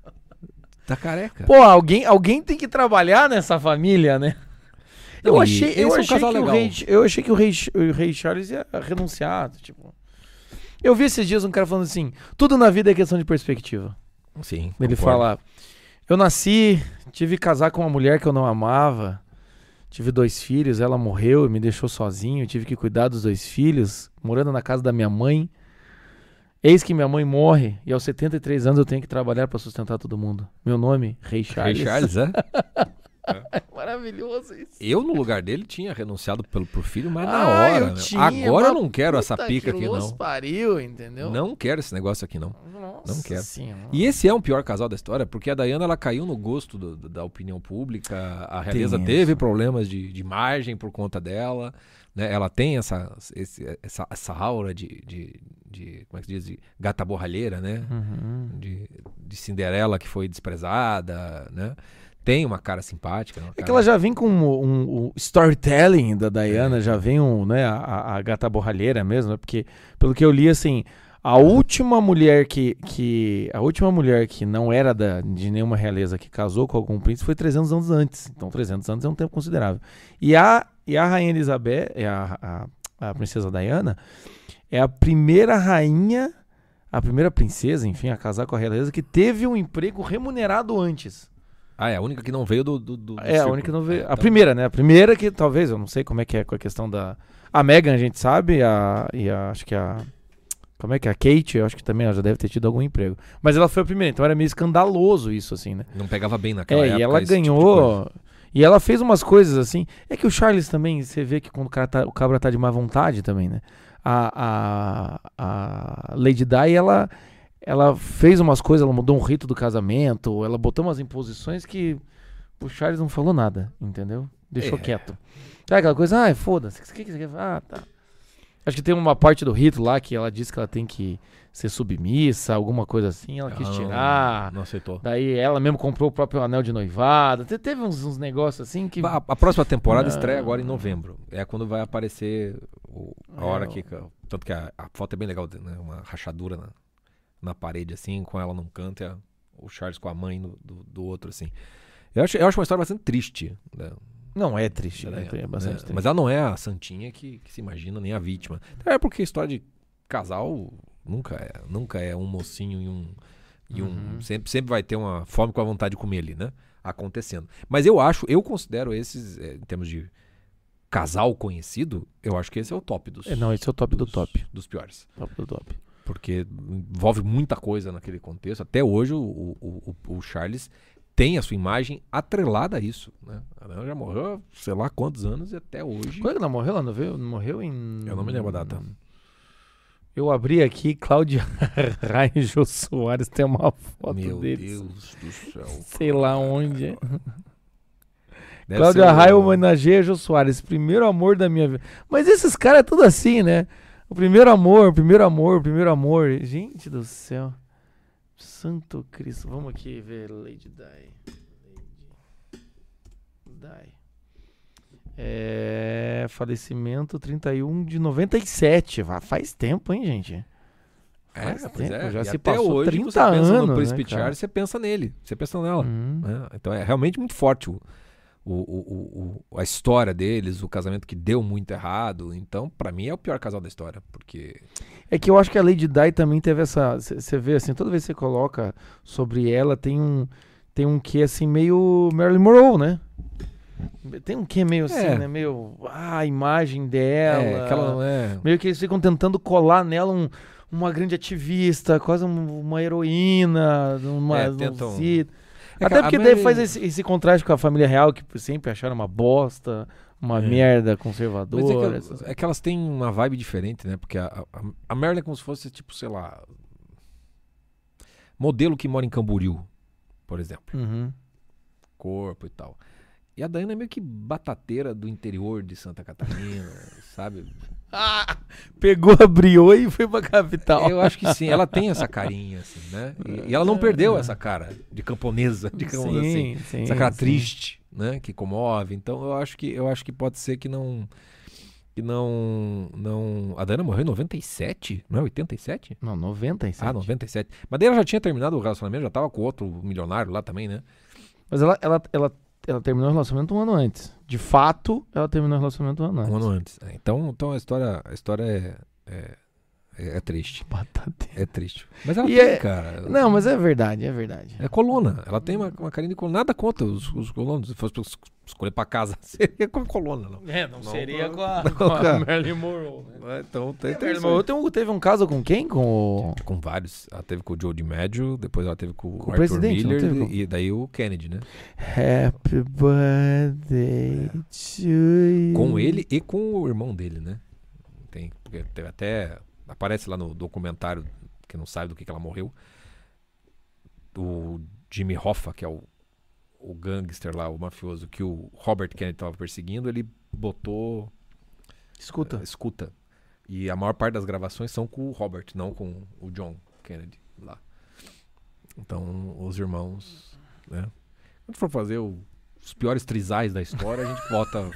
Speaker 2: Tá careca.
Speaker 1: Pô, alguém, alguém tem que trabalhar nessa família, né?
Speaker 2: Não,
Speaker 1: eu achei, eu,
Speaker 2: é um
Speaker 1: achei que
Speaker 2: legal.
Speaker 1: o rei, eu achei que o rei, o rei Charles ia renunciar, tipo... Eu vi esses dias um cara falando assim, tudo na vida é questão de perspectiva.
Speaker 2: Sim.
Speaker 1: Ele
Speaker 2: concordo.
Speaker 1: fala, eu nasci, tive que casar com uma mulher que eu não amava, tive dois filhos, ela morreu e me deixou sozinho, tive que cuidar dos dois filhos, morando na casa da minha mãe. Eis que minha mãe morre e aos setenta e três anos eu tenho que trabalhar para sustentar todo mundo. Meu nome, Rei Charles.
Speaker 2: Rei Charles, é?
Speaker 1: É maravilhoso isso.
Speaker 2: Eu, no lugar dele, tinha renunciado pelo, pro filho, mas na
Speaker 1: Ah,
Speaker 2: hora.
Speaker 1: eu
Speaker 2: meu.
Speaker 1: tinha,
Speaker 2: Agora eu
Speaker 1: mas
Speaker 2: não quero essa
Speaker 1: puta
Speaker 2: pica
Speaker 1: que
Speaker 2: aqui,
Speaker 1: los
Speaker 2: não.
Speaker 1: pariu, entendeu?
Speaker 2: Não quero esse negócio aqui, não.
Speaker 1: Nossa
Speaker 2: Não quero.
Speaker 1: Senhora.
Speaker 2: E esse é o pior casal da história, porque a Diana ela caiu no gosto do, do, da opinião pública, a realeza
Speaker 1: Tem
Speaker 2: teve
Speaker 1: isso.
Speaker 2: problemas de, de imagem por conta dela, né? Ela tem essa, esse, essa, essa aura de, de, de, como é que se diz, de gata borralheira, né?
Speaker 1: Uhum.
Speaker 2: De, de Cinderela que foi desprezada, né? Tem uma cara simpática. Uma
Speaker 1: É
Speaker 2: cara...
Speaker 1: que ela já vem com um, um, um storytelling da Diana,
Speaker 2: É.
Speaker 1: já vem um, né, a, a gata borralheira mesmo, né? Porque pelo que eu li, assim, a última mulher que, que a última mulher que não era da, de nenhuma realeza que casou com algum príncipe foi trezentos anos antes. Então trezentos anos é um tempo considerável. E a, e a rainha Elizabeth, a, a, a princesa Diana, é a primeira rainha, a primeira princesa, enfim, a casar com a realeza que teve um emprego remunerado antes.
Speaker 2: Ah, é a única que não veio do, do, do
Speaker 1: É,
Speaker 2: círculo.
Speaker 1: a única que não veio.
Speaker 2: É,
Speaker 1: A
Speaker 2: então-
Speaker 1: primeira, né? A primeira que talvez, eu não sei como é que é com a questão da. A Meghan, a gente sabe, a, e a, acho que a. Como é que é? A Kate, eu acho que também ela já deve ter tido algum emprego. Mas ela foi a primeira, então era meio escandaloso isso, assim, né?
Speaker 2: Não pegava bem naquela
Speaker 1: É,
Speaker 2: época.
Speaker 1: e ela
Speaker 2: esse tipo de
Speaker 1: ganhou.
Speaker 2: coisa.
Speaker 1: E ela fez umas coisas assim. É que o Charles também, você vê que quando o, cara tá, o cabra tá de má vontade também, né? A, a, a Lady Di, ela. Ela fez umas coisas, ela mudou um rito do casamento, ela botou umas imposições que o Charles não falou nada, entendeu? Deixou
Speaker 2: É.
Speaker 1: quieto. Sabe aquela coisa, ai, foda-se, o que, que você quer? Ah, tá. Acho que tem uma parte do rito lá que ela disse que ela tem que ser submissa, alguma coisa assim, ela quis
Speaker 2: Ela não-
Speaker 1: tirar.
Speaker 2: Não aceitou.
Speaker 1: Daí ela mesmo comprou o próprio anel de noivado. Te- Teve uns, uns negócios assim que...
Speaker 2: A, a próxima temporada
Speaker 1: Não.
Speaker 2: estreia agora em novembro. É quando vai aparecer o- a
Speaker 1: É,
Speaker 2: hora
Speaker 1: o-
Speaker 2: que. Tanto que a, a foto é bem legal, né? Uma rachadura na, na parede, assim, com ela num canto e a- o Charles com a mãe no- do, do outro, assim. Eu acho, eu acho uma história bastante triste. Né?
Speaker 1: Não, é triste,
Speaker 2: Ela
Speaker 1: é,
Speaker 2: é,
Speaker 1: é bastante
Speaker 2: né?
Speaker 1: triste.
Speaker 2: Mas ela não é a santinha que, que se imagina, nem a vítima. É porque a história de casal nunca é, nunca é um mocinho e um. E um
Speaker 1: Uhum.
Speaker 2: sempre, sempre vai ter uma fome com a vontade de comer ali, né? Acontecendo. Mas eu acho, eu considero esses, é, em termos de casal conhecido, eu acho que esse é o top dos.
Speaker 1: É, não, esse é o top do
Speaker 2: dos-
Speaker 1: top.
Speaker 2: Dos piores.
Speaker 1: Top do top.
Speaker 2: Porque envolve muita coisa naquele contexto. Até hoje o, o, o, o Charles tem a sua imagem atrelada a isso. Né? Ela já morreu há sei lá quantos anos e até hoje.
Speaker 1: Quando é que ela morreu? Ela não veio? Morreu em...
Speaker 2: Eu não me lembro a data.
Speaker 1: Eu abri aqui, Cláudia Raio Soares tem uma foto
Speaker 2: Meu
Speaker 1: deles.
Speaker 2: Deus do céu.
Speaker 1: Sei lá onde.
Speaker 2: Deve
Speaker 1: Cláudia
Speaker 2: ser o-
Speaker 1: Raia homenageia Jô Soares, primeiro amor da minha vida. Mas esses caras é tudo assim, né? O primeiro amor, o primeiro amor, o primeiro amor. Gente do céu. Santo Cristo. Vamos aqui ver Lady Di. Lady Di. É, falecimento trinta e um de noventa e sete. Va- Faz tempo, hein, gente?
Speaker 2: É,
Speaker 1: Faz
Speaker 2: pois
Speaker 1: tempo,
Speaker 2: é.
Speaker 1: já
Speaker 2: E
Speaker 1: se
Speaker 2: até
Speaker 1: passou
Speaker 2: hoje,
Speaker 1: trinta
Speaker 2: você pensa
Speaker 1: anos,
Speaker 2: no Príncipe
Speaker 1: né, cara?
Speaker 2: Charles, você pensa nele, você pensa nela.
Speaker 1: Hum.
Speaker 2: Né? Então é realmente muito forte o, o, o, o- a história deles, o casamento que deu muito errado. Então, pra mim, é o pior casal da história, porque...
Speaker 1: É que eu acho que a Lady Di também teve essa... Você vê assim, toda vez que você coloca sobre ela, tem um, tem um quê assim, meio Marilyn Monroe, né? Tem um quê meio assim,
Speaker 2: É.
Speaker 1: né? Meio... Ah, a imagem dela...
Speaker 2: É, que ela não é...
Speaker 1: Meio que eles ficam tentando colar nela um, uma grande ativista, quase um- uma heroína, uma...
Speaker 2: É,
Speaker 1: um
Speaker 2: tentam-
Speaker 1: ci-
Speaker 2: É que
Speaker 1: Até
Speaker 2: a
Speaker 1: porque daí
Speaker 2: Marilyn-
Speaker 1: faz esse, esse contraste com a família real, que sempre acharam uma bosta, uma
Speaker 2: É.
Speaker 1: merda
Speaker 2: Mas
Speaker 1: conservadora.
Speaker 2: é
Speaker 1: essas-
Speaker 2: que, é que elas têm uma vibe diferente, né? Porque a, a, a Marilyn é como se fosse, tipo, sei lá... Modelo que mora em Camboriú, por exemplo.
Speaker 1: Uhum.
Speaker 2: Corpo e tal. E a Dayana é meio que batateira do interior de Santa Catarina, sabe?
Speaker 1: Ah, pegou, abriu e foi pra capital.
Speaker 2: Eu acho que sim, ela tem essa carinha, assim, né? E, e ela não perdeu essa cara de camponesa, digamos
Speaker 1: Sim,
Speaker 2: assim.
Speaker 1: sim,
Speaker 2: Essa cara
Speaker 1: sim.
Speaker 2: triste, né? Que comove. Então eu acho que, eu acho que pode ser que não... Que não, não... A Dayana morreu em noventa e sete? Não é oitenta e sete?
Speaker 1: Não, noventa e sete.
Speaker 2: Ah, noventa e sete. Mas daí ela já tinha terminado o relacionamento, já tava com outro milionário lá também, né?
Speaker 1: Mas ela, ela, ela, ela terminou o relacionamento um ano antes. De fato, ela terminou o relacionamento um ano antes.
Speaker 2: Um ano antes. É, Então, então a história, a história é, é, é, é triste.
Speaker 1: Batateira.
Speaker 2: É triste. Mas ela
Speaker 1: E
Speaker 2: tem,
Speaker 1: é-
Speaker 2: cara.
Speaker 1: Não, mas é verdade, é verdade.
Speaker 2: É coluna. Ela tem uma, uma carinha de coluna. Nada contra os, os colonos. Se fosse pra es- escolher pra casa, seria com a coluna, não.
Speaker 1: É, não,
Speaker 2: Não,
Speaker 1: seria
Speaker 2: não,
Speaker 1: com a,
Speaker 2: não,
Speaker 1: com a
Speaker 2: cara.
Speaker 1: Marilyn Monroe, né?
Speaker 2: Então tem,
Speaker 1: A Marilyn Monroe teve um, teve um caso com quem? Com o...
Speaker 2: Com vários. Ela teve com o Joe DiMaggio, depois ela teve com,
Speaker 1: Com o
Speaker 2: o Arthur
Speaker 1: presidente, não
Speaker 2: Miller
Speaker 1: teve com-
Speaker 2: e daí o Kennedy, né?
Speaker 1: Happy birthday to you.
Speaker 2: Com ele e com o irmão dele, né? Tem, porque teve até... Aparece lá no documentário, que não sabe do que, que ela morreu. O Jimmy Hoffa, que é o, o gangster lá, o mafioso, que o Robert Kennedy estava perseguindo, ele botou
Speaker 1: Escuta.
Speaker 2: eh, escuta. E a maior parte das gravações são com o Robert, não com o John Kennedy lá. Então, os irmãos, né? Quando for fazer o- os piores trisais da história, a gente bota...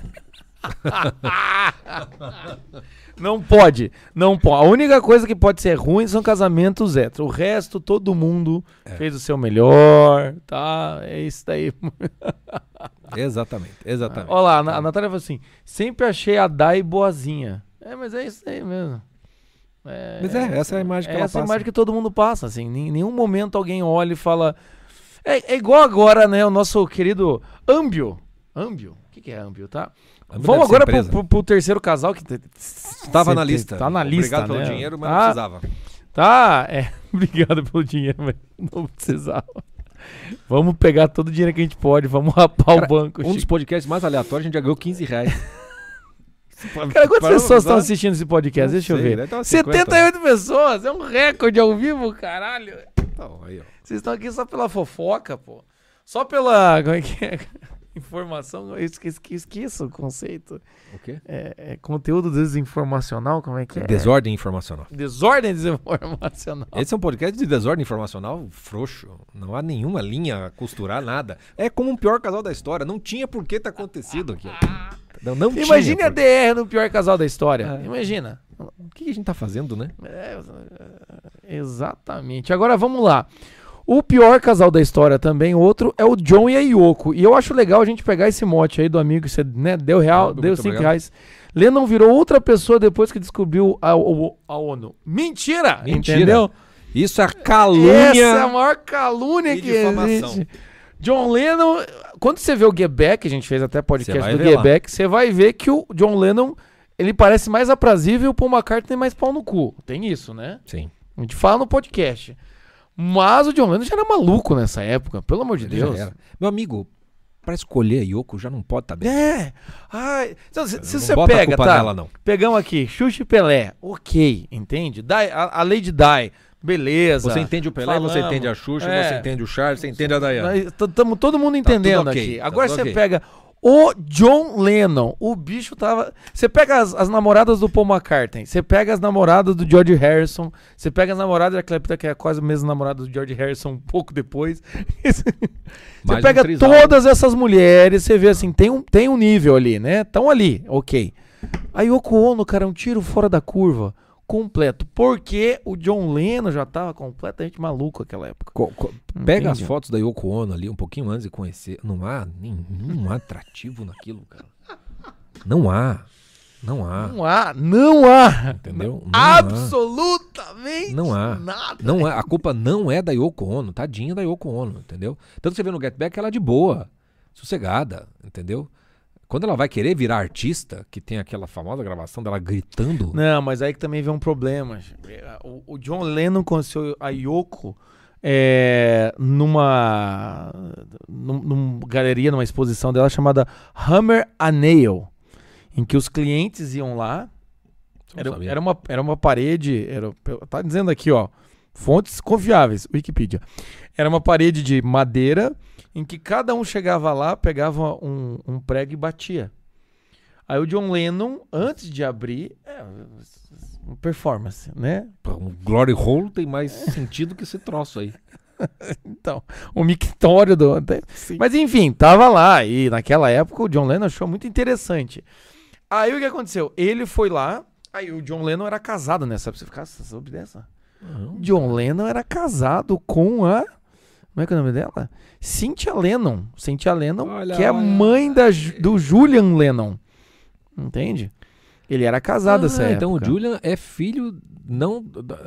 Speaker 1: Não pode, não pode. A única coisa que pode ser ruim são casamentos héteros. O resto, todo mundo
Speaker 2: É.
Speaker 1: fez o seu melhor, tá? É isso daí.
Speaker 2: Exatamente, exatamente.
Speaker 1: Olha lá, a Na- a Natália falou assim, sempre achei a Dai boazinha. É, mas é isso aí mesmo. É,
Speaker 2: Mas é, essa é a imagem que ela
Speaker 1: essa é a
Speaker 2: passa.
Speaker 1: imagem que todo mundo passa, assim. Em nenhum momento alguém olha e fala... É, é igual agora, né, o nosso querido Ambio. Ambio? O que, que é Ambio, tá?
Speaker 2: Ambio
Speaker 1: Vamos
Speaker 2: deve ser
Speaker 1: agora pro,
Speaker 2: empresa.
Speaker 1: pro- pro terceiro casal que... te-
Speaker 2: Estava na
Speaker 1: sempre
Speaker 2: lista.
Speaker 1: Tá na lista,
Speaker 2: Obrigado pelo
Speaker 1: né?
Speaker 2: dinheiro, mas
Speaker 1: tá,
Speaker 2: não precisava.
Speaker 1: Tá, é. Obrigado pelo dinheiro, mas não precisava. Vamos pegar todo o dinheiro que a gente pode, vamos rapar
Speaker 2: Cara,
Speaker 1: o banco.
Speaker 2: Um dos
Speaker 1: Chico.
Speaker 2: podcasts mais aleatórios, a gente já ganhou quinze reais.
Speaker 1: Cara, quantas
Speaker 2: Para
Speaker 1: pessoas estão
Speaker 2: usar?
Speaker 1: assistindo esse podcast?
Speaker 2: Não
Speaker 1: Deixa eu
Speaker 2: sei,
Speaker 1: ver.
Speaker 2: deve ter umas cinquenta.
Speaker 1: setenta e oito pessoas, é um recorde ao vivo, caralho.
Speaker 2: Então, aí, ó.
Speaker 1: Vocês estão aqui só pela fofoca, pô. Só pela. Como é que é? Informação. Eu esqueço, esqueço o conceito.
Speaker 2: O quê?
Speaker 1: É, é conteúdo desinformacional, como é que é?
Speaker 2: Desordem informacional.
Speaker 1: Desordem desinformacional.
Speaker 2: Esse é um podcast de desordem informacional frouxo. Não há nenhuma linha a costurar, nada. É como um pior casal da história. Não tinha por que ter acontecido aqui. Não, não tinha.
Speaker 1: Imagine a
Speaker 2: por-
Speaker 1: D R no pior casal da história.
Speaker 2: É.
Speaker 1: Imagina.
Speaker 2: O que a gente tá fazendo, né?
Speaker 1: É, é, exatamente. Agora vamos lá. O pior casal da história também, outro, é o John e a Yoko. E eu acho legal a gente pegar esse mote aí do amigo que você, né, deu real,
Speaker 2: Muito
Speaker 1: deu cinco
Speaker 2: obrigado.
Speaker 1: reais. Lennon virou outra pessoa depois que descobriu a, o- a ONU. Mentira!
Speaker 2: Mentira.
Speaker 1: Entendeu?
Speaker 2: Isso é calúnia.
Speaker 1: Essa é a maior calúnia
Speaker 2: e
Speaker 1: que
Speaker 2: difamação.
Speaker 1: existe. John Lennon, quando você vê o Get Back, a gente fez até
Speaker 2: Você
Speaker 1: podcast
Speaker 2: vai
Speaker 1: do
Speaker 2: ver
Speaker 1: Get
Speaker 2: lá.
Speaker 1: Back, você vai ver que o John Lennon, ele parece mais aprazível e o Paul McCartney mais pau no cu. Tem isso, né?
Speaker 2: Sim.
Speaker 1: A gente fala no podcast. Mas o John Lennon já era maluco nessa época, pelo amor de
Speaker 2: Ele já
Speaker 1: Deus.
Speaker 2: era. Meu amigo, pra escolher a Yoko já não pode estar bem.
Speaker 1: É. Ai, então, se, se
Speaker 2: Não
Speaker 1: você
Speaker 2: bota a
Speaker 1: pega,
Speaker 2: culpa
Speaker 1: tá?
Speaker 2: nela, não.
Speaker 1: Pegamos aqui, Xuxa e Pelé. Ok, entende? Di, a, a Lady Di, beleza.
Speaker 2: Você entende o Pelé, você
Speaker 1: Falamos.
Speaker 2: entende a Xuxa,
Speaker 1: É.
Speaker 2: você entende o Charles, você entende a Dayana.
Speaker 1: Nós Estamos todo mundo entendendo
Speaker 2: tudo ok,
Speaker 1: aqui.
Speaker 2: tá
Speaker 1: Agora
Speaker 2: tudo
Speaker 1: você
Speaker 2: ok.
Speaker 1: pega O John Lennon, o bicho tava... Você pega as, as namoradas do Paul McCartney, você pega as namoradas do George Harrison, você pega as namoradas da Clapton, que é quase a mesma namorada do George Harrison, um pouco depois. Você
Speaker 2: Mais
Speaker 1: pega
Speaker 2: um trisal.
Speaker 1: todas essas mulheres, você vê assim, tem um, tem um nível ali, né? Estão ali, ok. A Yoko Ono, cara, é um tiro fora da curva, completo. Porque o John Lennon já tava completamente maluco naquela época.
Speaker 2: Co- co- Pega as
Speaker 1: Entendi.
Speaker 2: fotos da Yoko Ono ali um pouquinho antes de conhecer. Não há nenhum atrativo naquilo, cara. Não há. Não há.
Speaker 1: Não há, não há.
Speaker 2: Entendeu? Não há.
Speaker 1: Absolutamente
Speaker 2: Não há.
Speaker 1: nada.
Speaker 2: Não é, a culpa não é da Yoko Ono, tadinha da Yoko Ono, entendeu? Tanto que você vê no Get Back ela é de boa, sossegada, entendeu? Quando ela vai querer virar artista, que tem aquela famosa gravação dela gritando,
Speaker 1: Não, mas aí que também vem um problema. O, o John Lennon conheceu a Yoko é, numa, num- numa galeria, numa exposição dela chamada Hammer a Nail, em que os clientes iam lá.
Speaker 2: Você não
Speaker 1: Era,
Speaker 2: sabia.
Speaker 1: era, uma, era uma parede. Era, tá dizendo aqui, ó. Fontes confiáveis, Wikipedia. Era uma parede de madeira em que cada um chegava lá, pegava um, um prego e batia. Aí o John Lennon, antes de abrir, é, uma performance, né?
Speaker 2: Pô, um Glory Hole tem mais sentido que esse troço aí.
Speaker 1: Então, o mictório do. Mas enfim, tava lá. E naquela época o John Lennon achou muito interessante. Aí o que aconteceu? Ele foi lá. Aí o John Lennon era casado nessa. Você ficar soube dessa?
Speaker 2: Não.
Speaker 1: John Lennon era casado com a. Como é que é o nome dela? Cynthia Lennon. Cynthia Lennon,
Speaker 2: Olha,
Speaker 1: que é a
Speaker 2: olha.
Speaker 1: mãe da, Ju- do Julian Lennon. Entende? Ele era casado nessa
Speaker 2: Ah,
Speaker 1: época.
Speaker 2: então o Julian é filho não...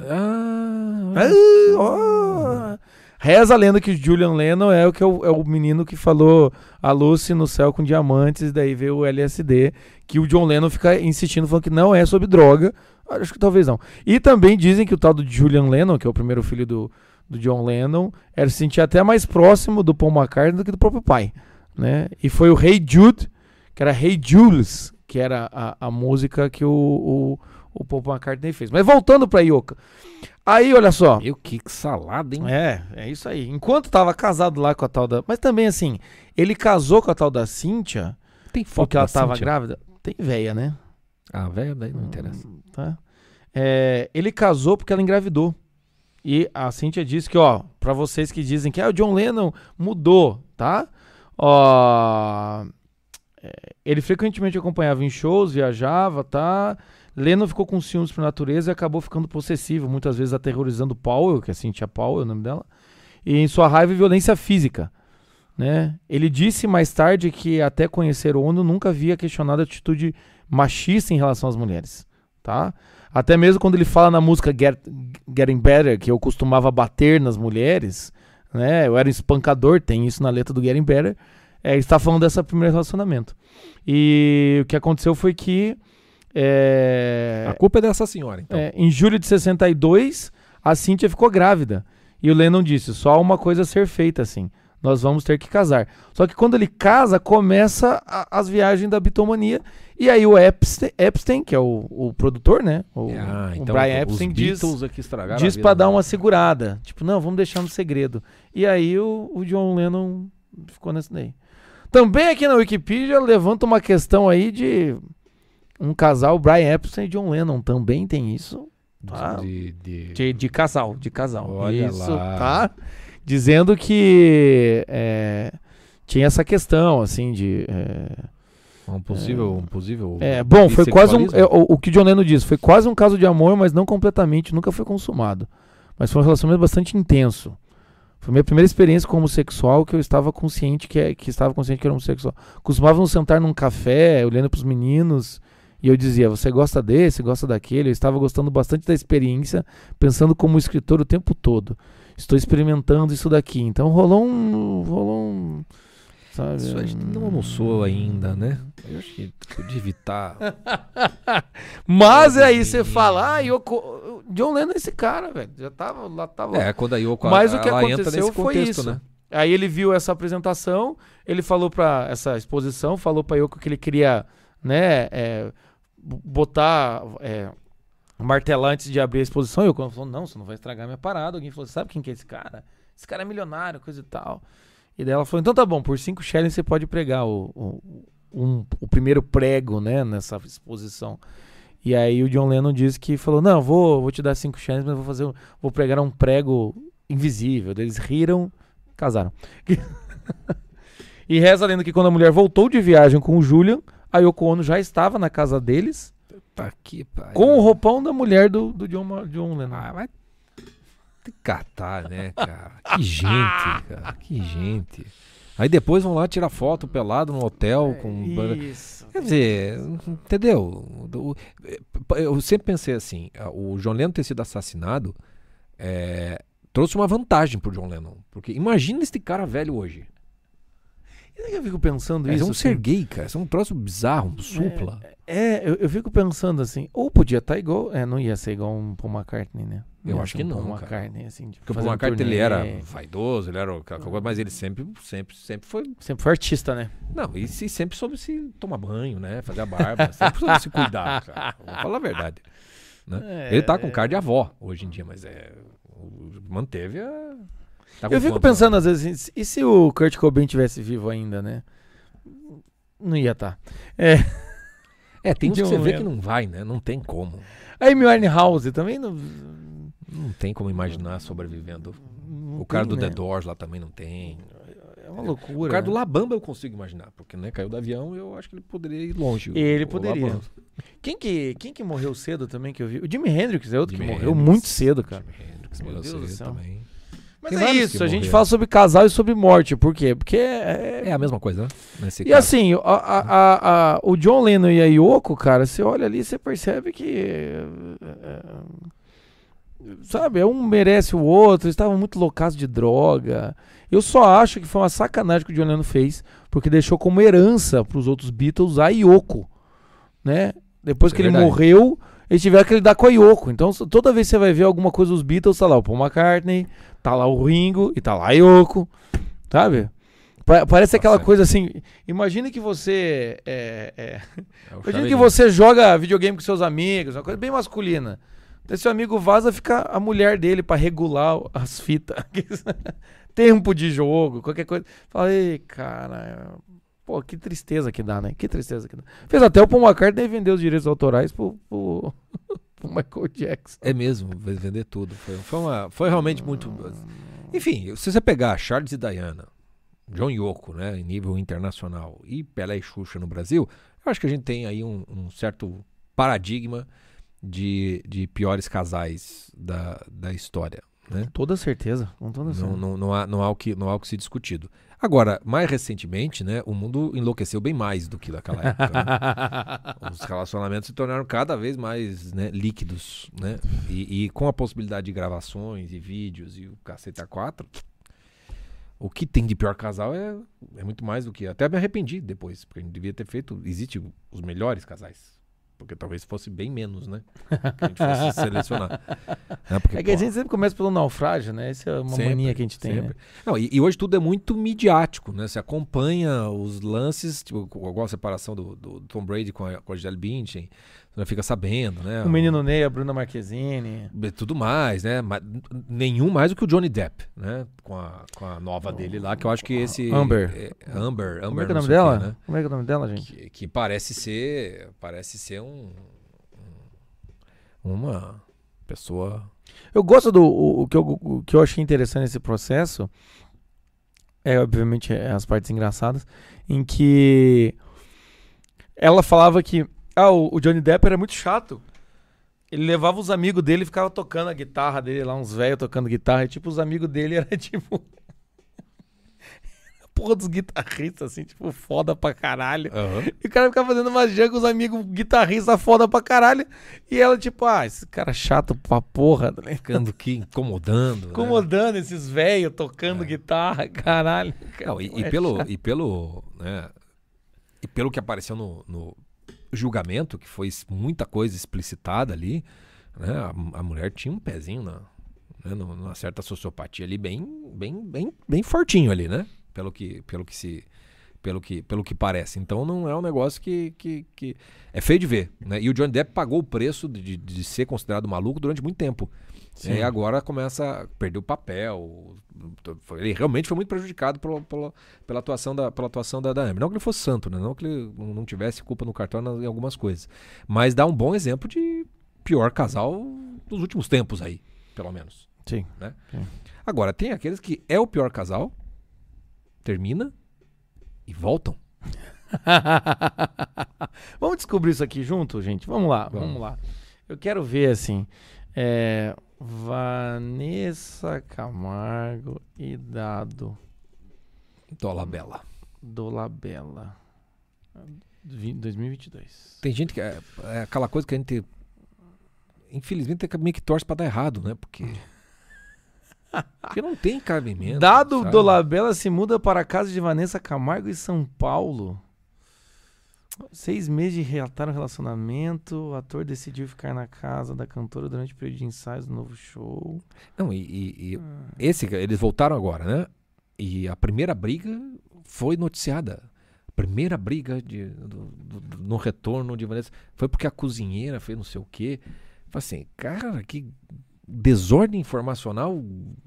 Speaker 2: Ah,
Speaker 1: Ah, ó. Reza a lenda que o Julian Lennon é o, que é, o, é o menino que falou a Lucy no céu com diamantes, e daí veio o L S D, que o John Lennon fica insistindo, falando que não é sobre droga. Acho que talvez não. E também dizem que o tal do Julian Lennon, que é o primeiro filho do, do John Lennon, era se sentir até mais próximo do Paul McCartney do que do próprio pai, né? E foi o Hey Jude, que era Hey Jules, que era a, a música que o, o, o Paul McCartney fez. Mas voltando pra Yoko. Aí, olha só.
Speaker 2: meu, que salada, hein?
Speaker 1: É, é isso aí. Enquanto tava casado lá com a tal da... Mas também, assim, ele casou com a tal da Cynthia,
Speaker 2: Tem foto
Speaker 1: porque ela
Speaker 2: da
Speaker 1: tava
Speaker 2: Cynthia?
Speaker 1: grávida. Tem véia, né?
Speaker 2: Ah, velho, daí não interessa.
Speaker 1: Hum, Tá? É, ele casou porque ela engravidou. E a Cynthia disse que, ó, pra vocês que dizem que ah, o John Lennon mudou, tá? Ó, é, ele frequentemente acompanhava em shows, viajava, tá? Lennon ficou com ciúmes por natureza e acabou ficando possessivo, muitas vezes aterrorizando Powell, que é a Cynthia Powell, é o nome dela, e em sua raiva e violência física, né? Ele disse mais tarde que até conhecer o Ono nunca havia questionado a atitude machista em relação às mulheres, tá? Até mesmo quando ele fala na música Get, Getting Better, que eu costumava bater nas mulheres, né? Eu era um espancador, tem isso na letra do Getting Better. É, ele está falando desse primeiro relacionamento. E o que aconteceu foi que é,
Speaker 2: A culpa é dessa senhora, então.
Speaker 1: é, em julho de sessenta e dois, a Cynthia ficou grávida. E o Lennon disse, só há uma coisa a ser feita, assim. Nós vamos ter que casar. Só que quando ele casa, começa a- as viagens da bitomania. E aí o Epstein, Epstein que é o, o produtor, né? O,
Speaker 2: Ah,
Speaker 1: o
Speaker 2: então
Speaker 1: Brian
Speaker 2: os
Speaker 1: Epstein diz,
Speaker 2: Beatles aqui estragaram
Speaker 1: diz
Speaker 2: a vida,
Speaker 1: pra dar
Speaker 2: né?
Speaker 1: uma segurada. Tipo, não, vamos deixar no segredo. E aí o, o John Lennon ficou nesse daí. Também aqui na Wikipedia levanta uma questão aí de um casal, Brian Epstein e John Lennon. Também tem isso. Tá?
Speaker 2: De, de-
Speaker 1: De, de casal, de casal.
Speaker 2: Olha
Speaker 1: Isso,
Speaker 2: lá.
Speaker 1: tá? Dizendo que é, tinha essa questão, assim, de... É,
Speaker 2: um possível, um possível
Speaker 1: é, bom, foi quase um... é,
Speaker 2: bissexualismo?
Speaker 1: o, o que o John Lennon disse, foi quase um caso de amor, mas não completamente, nunca foi consumado. Mas foi um relacionamento bastante intenso. Foi minha primeira experiência como homossexual que eu estava consciente que, é, que estava consciente que era homossexual. Costumávamos sentar num café, olhando pros meninos, e eu dizia, você gosta desse, gosta daquele? Eu estava gostando bastante da experiência, pensando como escritor o tempo todo. Estou experimentando isso daqui. Então rolou um... Rolou um sabe?
Speaker 2: Isso a gente não almoçou ainda, né? Eu acho que podia evitar.
Speaker 1: Mas aí você fala, ah, Yoko, John Lennon é esse cara, velho. Já tava, lá tava.
Speaker 2: É, quando a Yoko
Speaker 1: Mas o que
Speaker 2: ela entra
Speaker 1: aconteceu
Speaker 2: nesse
Speaker 1: foi
Speaker 2: contexto,
Speaker 1: isso.
Speaker 2: né?
Speaker 1: Aí ele viu essa apresentação, ele falou pra essa exposição, falou pra Yoko que ele queria, né, é, b- botar, é, martelar antes de abrir a exposição. E Yoko falou, não, você não vai estragar minha parada. Alguém falou, sabe quem que é esse cara? Esse cara é milionário, coisa e tal. E daí ela falou, então tá bom, por cinco shillings você pode pregar o, o, um, o primeiro prego, né, nessa exposição. E aí o John Lennon disse que falou, não, vou, vou te dar cinco shillings, mas vou fazer, um- vou pregar um prego invisível. Daí eles riram, casaram. E reza a lenda que quando a mulher voltou de viagem com o Julian, a Yoko Ono já estava na casa deles,
Speaker 2: Tá aqui, pai.
Speaker 1: com o roupão da mulher do, do John, Ma- John Lennon.
Speaker 2: Ah, vai te catar, né, cara? Que gente, cara. Que gente. Aí depois vão lá tirar foto pelado no hotel com...
Speaker 1: Isso.
Speaker 2: Quer dizer, entendeu? O- Eu sempre pensei assim, o John Lennon ter sido assassinado é, trouxe uma vantagem pro John Lennon. Porque imagina esse cara velho hoje.
Speaker 1: E daí eu fico pensando
Speaker 2: É
Speaker 1: isso.
Speaker 2: um
Speaker 1: assim,
Speaker 2: ser gay, cara. Isso é um troço bizarro, um supla.
Speaker 1: É, eu, eu fico pensando assim, ou podia estar igual, é, não ia ser igual um Paul McCartney, né?
Speaker 2: Eu
Speaker 1: Ia
Speaker 2: acho
Speaker 1: ser
Speaker 2: que
Speaker 1: um
Speaker 2: não,
Speaker 1: Paul
Speaker 2: cara.
Speaker 1: McCartney, assim, tipo,
Speaker 2: Porque o
Speaker 1: fazendo
Speaker 2: Paul McCartney ele
Speaker 1: turnê.
Speaker 2: era vaidoso, ele era aquela coisa, mas ele sempre, sempre, sempre foi...
Speaker 1: Sempre foi artista, né?
Speaker 2: Não, e se- sempre soube se tomar banho, né? Fazer a barba, sempre soube se cuidar, cara. Vamos falar a verdade. Né?
Speaker 1: É,
Speaker 2: Ele tá com cara de avó hoje em dia, mas é... o- Manteve a... tá com
Speaker 1: Eu fico
Speaker 2: quantos
Speaker 1: pensando às vezes, assim, e se o Kurt Cobain tivesse vivo ainda, né? Não ia estar. É.
Speaker 2: anos? É, tem uns que
Speaker 1: John
Speaker 2: você vê
Speaker 1: Lennon.
Speaker 2: que não vai, né? Não tem como.
Speaker 1: A Amy Winehouse também não...
Speaker 2: Não tem como imaginar sobrevivendo.
Speaker 1: não
Speaker 2: O cara
Speaker 1: tem,
Speaker 2: do
Speaker 1: né?
Speaker 2: The Doors lá também não tem.
Speaker 1: É uma loucura.
Speaker 2: O cara do
Speaker 1: né?
Speaker 2: Labamba eu consigo imaginar, porque né, caiu do avião eu acho que ele poderia ir longe. o-
Speaker 1: Ele
Speaker 2: o
Speaker 1: poderia.
Speaker 2: Labamba.
Speaker 1: Quem que, quem que morreu cedo também que eu vi? O Jimi Hendrix é outro
Speaker 2: Jimi
Speaker 1: que morreu
Speaker 2: Hendrix,
Speaker 1: muito cedo, cara.
Speaker 2: Jimi Hendrix
Speaker 1: Meu
Speaker 2: morreu
Speaker 1: Deus do
Speaker 2: cedo
Speaker 1: céu.
Speaker 2: também.
Speaker 1: Mas
Speaker 2: Tem
Speaker 1: é
Speaker 2: vários
Speaker 1: isso,
Speaker 2: que
Speaker 1: a gente
Speaker 2: morreram.
Speaker 1: fala sobre casal e sobre morte. Por quê? Porque é,
Speaker 2: É a mesma coisa, né? Nesse
Speaker 1: E
Speaker 2: caso.
Speaker 1: assim, a- a- a- a- o John Lennon e a Yoko, cara, você olha ali, você percebe que. é, é, sabe, um merece o outro, eles estavam muito loucados de droga. Eu só acho que foi uma sacanagem que o John Lennon fez, porque deixou como herança pros outros Beatles a Yoko, né? Depois
Speaker 2: Isso
Speaker 1: que
Speaker 2: é
Speaker 1: ele
Speaker 2: verdade.
Speaker 1: morreu, eles tiveram que lidar com a Yoko. Então, s- toda vez que você vai ver alguma coisa dos Beatles, tá lá o Paul McCartney, tá lá o Ringo e tá lá a Yoko, sabe? Pa- Parece
Speaker 2: Tá
Speaker 1: aquela
Speaker 2: certo.
Speaker 1: coisa assim. Imagina que você. É, é,
Speaker 2: É o
Speaker 1: imagina que
Speaker 2: chaveirinho.
Speaker 1: você joga videogame com seus amigos, uma coisa bem masculina. Daí seu amigo vaza, fica a mulher dele pra regular o- as fitas. Tempo de jogo, qualquer coisa. Fala, ei, cara. Pô, que tristeza que dá, né? Que tristeza que dá. Fez até o Paul McCartney vender os direitos autorais pro, pro, pro Michael Jackson.
Speaker 2: É mesmo, vai vender tudo. Foi, foi, uma, foi realmente muito. Enfim, se você pegar Charles e Diana, John e Yoko, né, em nível internacional, e Pelé e Xuxa no Brasil, eu acho que a gente tem aí um, um certo paradigma de, de piores casais da, da história. Né?
Speaker 1: Com toda certeza. Com toda
Speaker 2: Não,
Speaker 1: certeza.
Speaker 2: não, não, há, não, há o que, não há o que ser discutido. Agora, mais recentemente, né, o mundo enlouqueceu bem mais do que naquela época. Né? Os relacionamentos se tornaram cada vez mais, né, líquidos, né? E, e com a possibilidade de gravações e vídeos e o cacete A quatro, o que tem de pior casal é, é muito mais do que... Até me arrependi depois, porque a gente devia ter feito... Existe os melhores casais. Porque talvez fosse bem menos, né? Que a gente fosse selecionar. Né? Porque,
Speaker 1: É que a
Speaker 2: pô,
Speaker 1: gente sempre começa pelo naufrágio, né? Essa é uma
Speaker 2: Sempre,
Speaker 1: mania que a gente tem,
Speaker 2: sempre.
Speaker 1: né?
Speaker 2: Não, e, e hoje tudo é muito midiático, né? Você acompanha os lances, tipo, igual a separação do, do Tom Brady com a, com a Gisele Bündchen, você já fica sabendo, né?
Speaker 1: O Menino Ney, a Bruna Marquezine.
Speaker 2: E tudo mais, né? Mas nenhum mais do que o Johnny Depp, né? Com a, com a nova dele lá, que eu acho que esse...
Speaker 1: Amber.
Speaker 2: É, Amber, Amber.
Speaker 1: Como é que é o
Speaker 2: não
Speaker 1: nome
Speaker 2: sei
Speaker 1: dela?
Speaker 2: quê, né?
Speaker 1: Como é que é o nome dela, gente?
Speaker 2: Que, que parece ser... Parece ser um... um- uma pessoa...
Speaker 1: Eu gosto do. O, o que eu, o que eu achei interessante nesse processo é, obviamente, é as partes engraçadas, em que ela falava que ah, o, o Johnny Depp era muito chato. Ele levava os amigos dele e ficava tocando a guitarra dele lá, uns velhos tocando guitarra. E, tipo, os amigos dele era tipo. Porra dos guitarristas, assim, tipo, foda pra caralho.
Speaker 2: Aham.
Speaker 1: E o cara ficava fazendo uma jam com os amigos guitarristas foda pra caralho. E ela, tipo, ah, esse cara chato pra porra, tá ligado?
Speaker 2: Ficando aqui incomodando. né?
Speaker 1: Incomodando esses velhos tocando
Speaker 2: É.
Speaker 1: guitarra, caralho.
Speaker 2: Não, e,
Speaker 1: Como
Speaker 2: e
Speaker 1: é
Speaker 2: pelo,
Speaker 1: chato.
Speaker 2: e pelo, né, e pelo que apareceu no, no julgamento, que foi es- muita coisa explicitada ali, né, a, a mulher tinha um pezinho na, né, nu- numa certa sociopatia ali, bem, bem, bem, bem fortinho ali, né, pelo que, pelo que se, pelo que, pelo que parece. Então não é um negócio que, que, que é feio de ver, né? E o Johnny Depp pagou o preço de, de ser considerado maluco durante muito tempo.
Speaker 1: Sim.
Speaker 2: E agora começa a perder o papel. Ele realmente foi muito prejudicado pela, pela, pela atuação, da, pela atuação da, da Amber. Não que ele fosse santo, né? Não que ele não tivesse culpa no cartão em algumas coisas. Mas dá um bom exemplo de pior casal dos últimos tempos aí, pelo menos.
Speaker 1: Sim.
Speaker 2: Né?
Speaker 1: Sim.
Speaker 2: Agora, tem aqueles que é o pior casal, termina e voltam.
Speaker 1: Vamos descobrir isso aqui junto, gente? Vamos lá, vamos,
Speaker 2: Vamos.
Speaker 1: lá. Eu quero ver, assim, é, Vanessa Camargo e Dado
Speaker 2: Dolabella.
Speaker 1: Dolabella, vi- dois mil e vinte e dois.
Speaker 2: Tem gente que é, é aquela coisa que a gente, infelizmente, é meio que torce pra dar errado, né? Porque, porque não tem cabimento.
Speaker 1: Dado
Speaker 2: sabe?
Speaker 1: Dolabella se muda para a casa de Vanessa Camargo em São Paulo. Seis meses de relatar um relacionamento. O ator decidiu ficar na casa da cantora durante o período de ensaios do novo show.
Speaker 2: Não, e, e- e esse, eles voltaram agora, né? E a primeira briga foi noticiada. A primeira briga de, do- do- do- no retorno de Vanessa foi porque a cozinheira fez não sei o quê. Falei assim, cara, que desordem informacional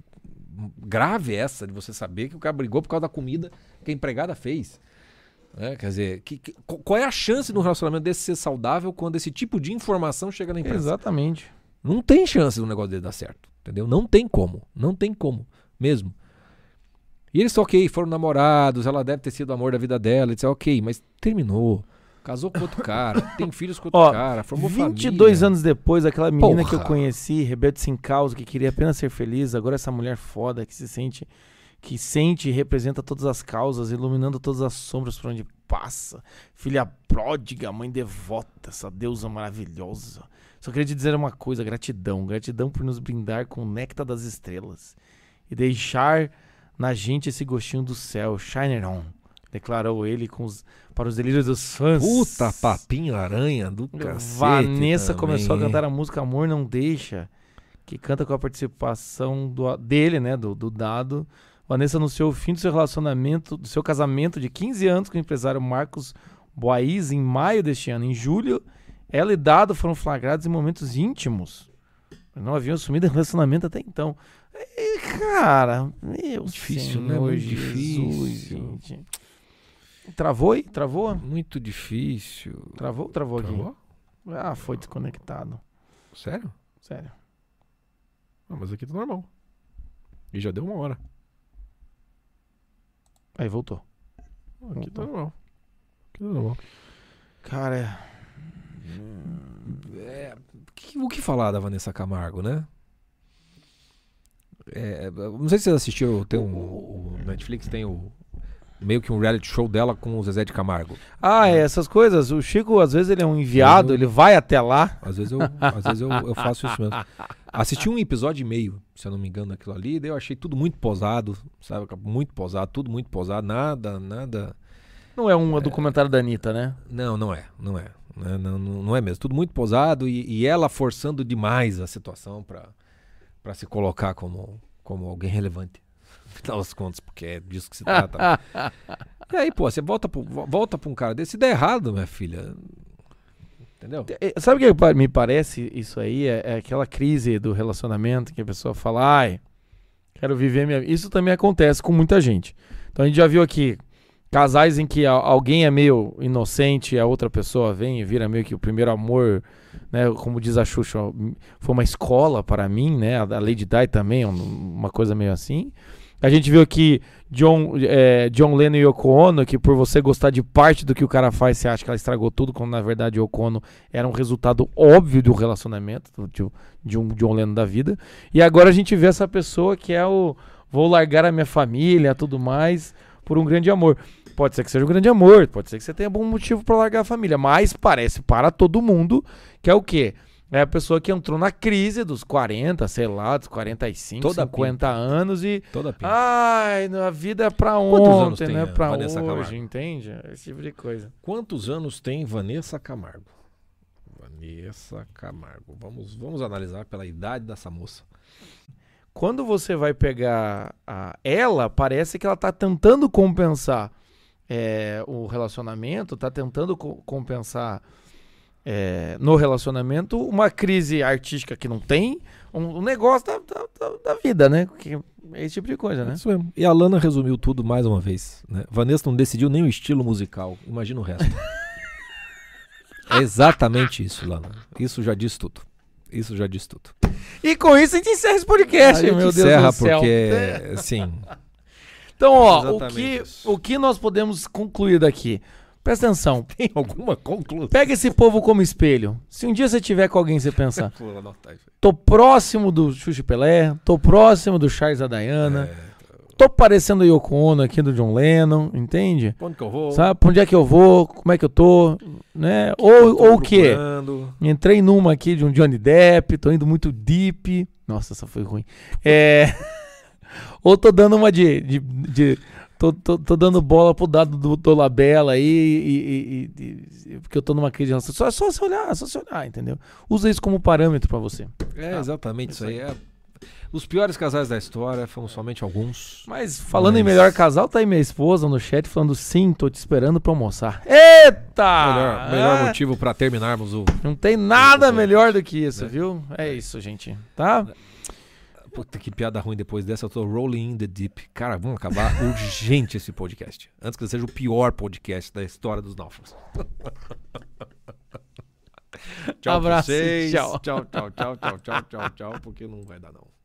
Speaker 2: grave essa de você saber que o cara brigou por causa da comida que a empregada fez. É, quer dizer, que- que- qu- qual é a chance de um relacionamento desse ser saudável quando esse tipo de informação chega na imprensa?
Speaker 1: Exatamente.
Speaker 2: Não tem chance do negócio dele dar certo, entendeu? Não tem como, não tem como, mesmo. E eles, ok, foram namorados, ela deve ter sido o amor da vida dela, etc, ok, mas terminou, casou com outro cara, tem filhos com outro
Speaker 1: Ó,
Speaker 2: cara, formou
Speaker 1: vinte e dois
Speaker 2: família.
Speaker 1: anos depois, aquela menina
Speaker 2: Porra.
Speaker 1: que eu conheci, rebelde sem causa, que queria apenas ser feliz, agora essa mulher foda que se sente, que sente e representa todas as causas, iluminando todas as sombras por onde passa. Filha pródiga, mãe devota, essa deusa maravilhosa. Só queria te dizer uma coisa, gratidão. Gratidão por nos brindar com o néctar das estrelas e deixar na gente esse gostinho do céu. Shine on, declarou ele com os, para os delírios dos fãs.
Speaker 2: Puta papinho aranha do cacete.
Speaker 1: Vanessa
Speaker 2: também.
Speaker 1: começou a cantar a música Amor Não Deixa, que canta com a participação do, dele, né, do, do Dado. Vanessa anunciou o fim do seu relacionamento, do seu casamento de quinze anos com o empresário Marcos Boaiz em maio deste ano. Em julho, ela e Dado foram flagrados em momentos íntimos. Não haviam assumido relacionamento até então. E, cara, meu
Speaker 2: Difícil, né?
Speaker 1: Senhor
Speaker 2: Muito
Speaker 1: Jesus,
Speaker 2: difícil.
Speaker 1: gente. Travou aí? Travou?
Speaker 2: Muito difícil.
Speaker 1: Travou? Travou aqui?
Speaker 2: Travou?
Speaker 1: Ah, foi desconectado.
Speaker 2: Sério?
Speaker 1: Sério.
Speaker 2: Ah, mas aqui tá normal. E já deu uma hora.
Speaker 1: Aí voltou.
Speaker 2: Aqui tá normal. Aqui tá normal.
Speaker 1: Cara,
Speaker 2: É, que- o que falar da Vanessa Camargo, né? É, não sei se você assistiu, tem um, o Netflix tem o meio que um reality show dela com o Zezé de Camargo.
Speaker 1: Ah, é, essas coisas. O Chico, às vezes, ele é um enviado,
Speaker 2: Eu-
Speaker 1: ele vai até lá.
Speaker 2: Às vezes eu, às vezes eu, eu faço isso mesmo. Assisti um episódio e meio, se eu não me engano, daquilo ali, daí eu achei tudo muito posado, sabe? Muito posado, tudo muito posado, nada, nada.
Speaker 1: Não é um documentário da Anitta, né?
Speaker 2: Não, não é, não é. Não, não, não é mesmo. Tudo muito posado e, e ela forçando demais a situação pra, pra se colocar como, como alguém relevante. Afinal das contas, porque é disso que se trata. E aí, pô, você volta pra, volta pra um cara desse, se der errado, minha filha. Entendeu?
Speaker 1: É, sabe o que pa- me parece isso aí? É, é aquela crise do relacionamento que a pessoa fala, ai, quero viver minha vida. Isso também acontece com muita gente. Então a gente já viu aqui casais em que a- alguém é meio inocente e a outra pessoa vem e vira meio que o primeiro amor, né? Como diz a Xuxa, ó, foi uma escola para mim, né? A a Lady Di também, é um- uma coisa meio assim. A gente viu aqui John, é, John Lennon e Yoko Ono, que por você gostar de parte do que o cara faz, você acha que ela estragou tudo, quando na verdade Yoko Ono era um resultado óbvio do relacionamento, do- de, de um John Lennon da vida. E agora a gente vê essa pessoa que é o vou largar a minha família, tudo mais, por um grande amor. Pode ser que seja um grande amor, pode ser que você tenha bom motivo para largar a família, mas parece para todo mundo que é o quê? É a pessoa que entrou na crise dos quarenta, sei lá, dos quarenta e cinco,
Speaker 2: Toda
Speaker 1: cinquenta anos e
Speaker 2: Toda pinta.
Speaker 1: ai, a vida é pra
Speaker 2: Quantos anos
Speaker 1: ontem,
Speaker 2: tem
Speaker 1: não é
Speaker 2: a
Speaker 1: pra
Speaker 2: Vanessa
Speaker 1: hoje,
Speaker 2: Camargo?
Speaker 1: entende? Esse tipo de coisa.
Speaker 2: Quantos anos tem Vanessa Camargo? Vanessa Camargo. Vamos, vamos analisar pela idade dessa moça.
Speaker 1: Quando você vai pegar a, ela, parece que ela tá tentando compensar é, o relacionamento, tá tentando co- compensar é, no relacionamento uma crise artística que não tem, um, um negócio da, da, da- da vida, né? Que é esse tipo de coisa, né?
Speaker 2: Isso mesmo. E a Lana resumiu tudo mais uma vez. Né? Vanessa não decidiu nem o estilo musical. Imagina o resto. É exatamente isso, Lana. Isso já diz tudo. Isso já diz tudo.
Speaker 1: E com isso a gente encerra esse podcast,
Speaker 2: A gente
Speaker 1: meu Deus
Speaker 2: encerra
Speaker 1: do céu.
Speaker 2: porque, assim,
Speaker 1: Então, ó, o
Speaker 2: Exatamente
Speaker 1: que,
Speaker 2: isso.
Speaker 1: o que nós podemos concluir daqui? Presta atenção.
Speaker 2: tem alguma conclusão.
Speaker 1: Pega esse povo como espelho. Se um dia você tiver com alguém, você pensa,
Speaker 2: Vou anotar isso aí.
Speaker 1: tô próximo do Xuxa e Pelé, tô próximo do Charles e da Diana,
Speaker 2: É,
Speaker 1: tô parecendo o Yoko Ono aqui do John Lennon, entende?
Speaker 2: pra onde que eu vou?
Speaker 1: Sabe, pra onde é que eu vou, como é que eu tô, né?
Speaker 2: Eu
Speaker 1: Ou,
Speaker 2: tô
Speaker 1: ou o quê?
Speaker 2: procurando.
Speaker 1: Entrei numa aqui de um Johnny Depp, tô indo muito deep. Nossa, essa foi ruim. É... ou tô dando uma de... de, de- tô, tô, tô dando bola pro dado do Dolabella aí, e, e- e- e- porque eu tô numa crise de relação. Só, só se olhar, só se olhar, entendeu? Usa isso como parâmetro pra você.
Speaker 2: É,
Speaker 1: Ah,
Speaker 2: exatamente
Speaker 1: isso
Speaker 2: isso aí. É. Os piores casais da história foram somente alguns.
Speaker 1: Mas falando em
Speaker 2: Mas-
Speaker 1: melhor casal, tá aí minha esposa no chat falando sim, tô te esperando pra almoçar. Eita!
Speaker 2: Melhor, melhor
Speaker 1: Ah,
Speaker 2: motivo pra terminarmos o.
Speaker 1: Não tem nada
Speaker 2: Isso,
Speaker 1: melhor do que isso,
Speaker 2: né?
Speaker 1: viu? É isso, gente. Tá?
Speaker 2: Puta que piada ruim depois dessa. Eu tô rolling in the deep. Cara, vamos acabar urgente esse podcast. Antes que seja o pior podcast da história dos náufragos. Tchau pra
Speaker 1: Abraço e
Speaker 2: vocês.
Speaker 1: tchau.
Speaker 2: Tchau, tchau, tchau, tchau, tchau, tchau, tchau, porque não vai dar não.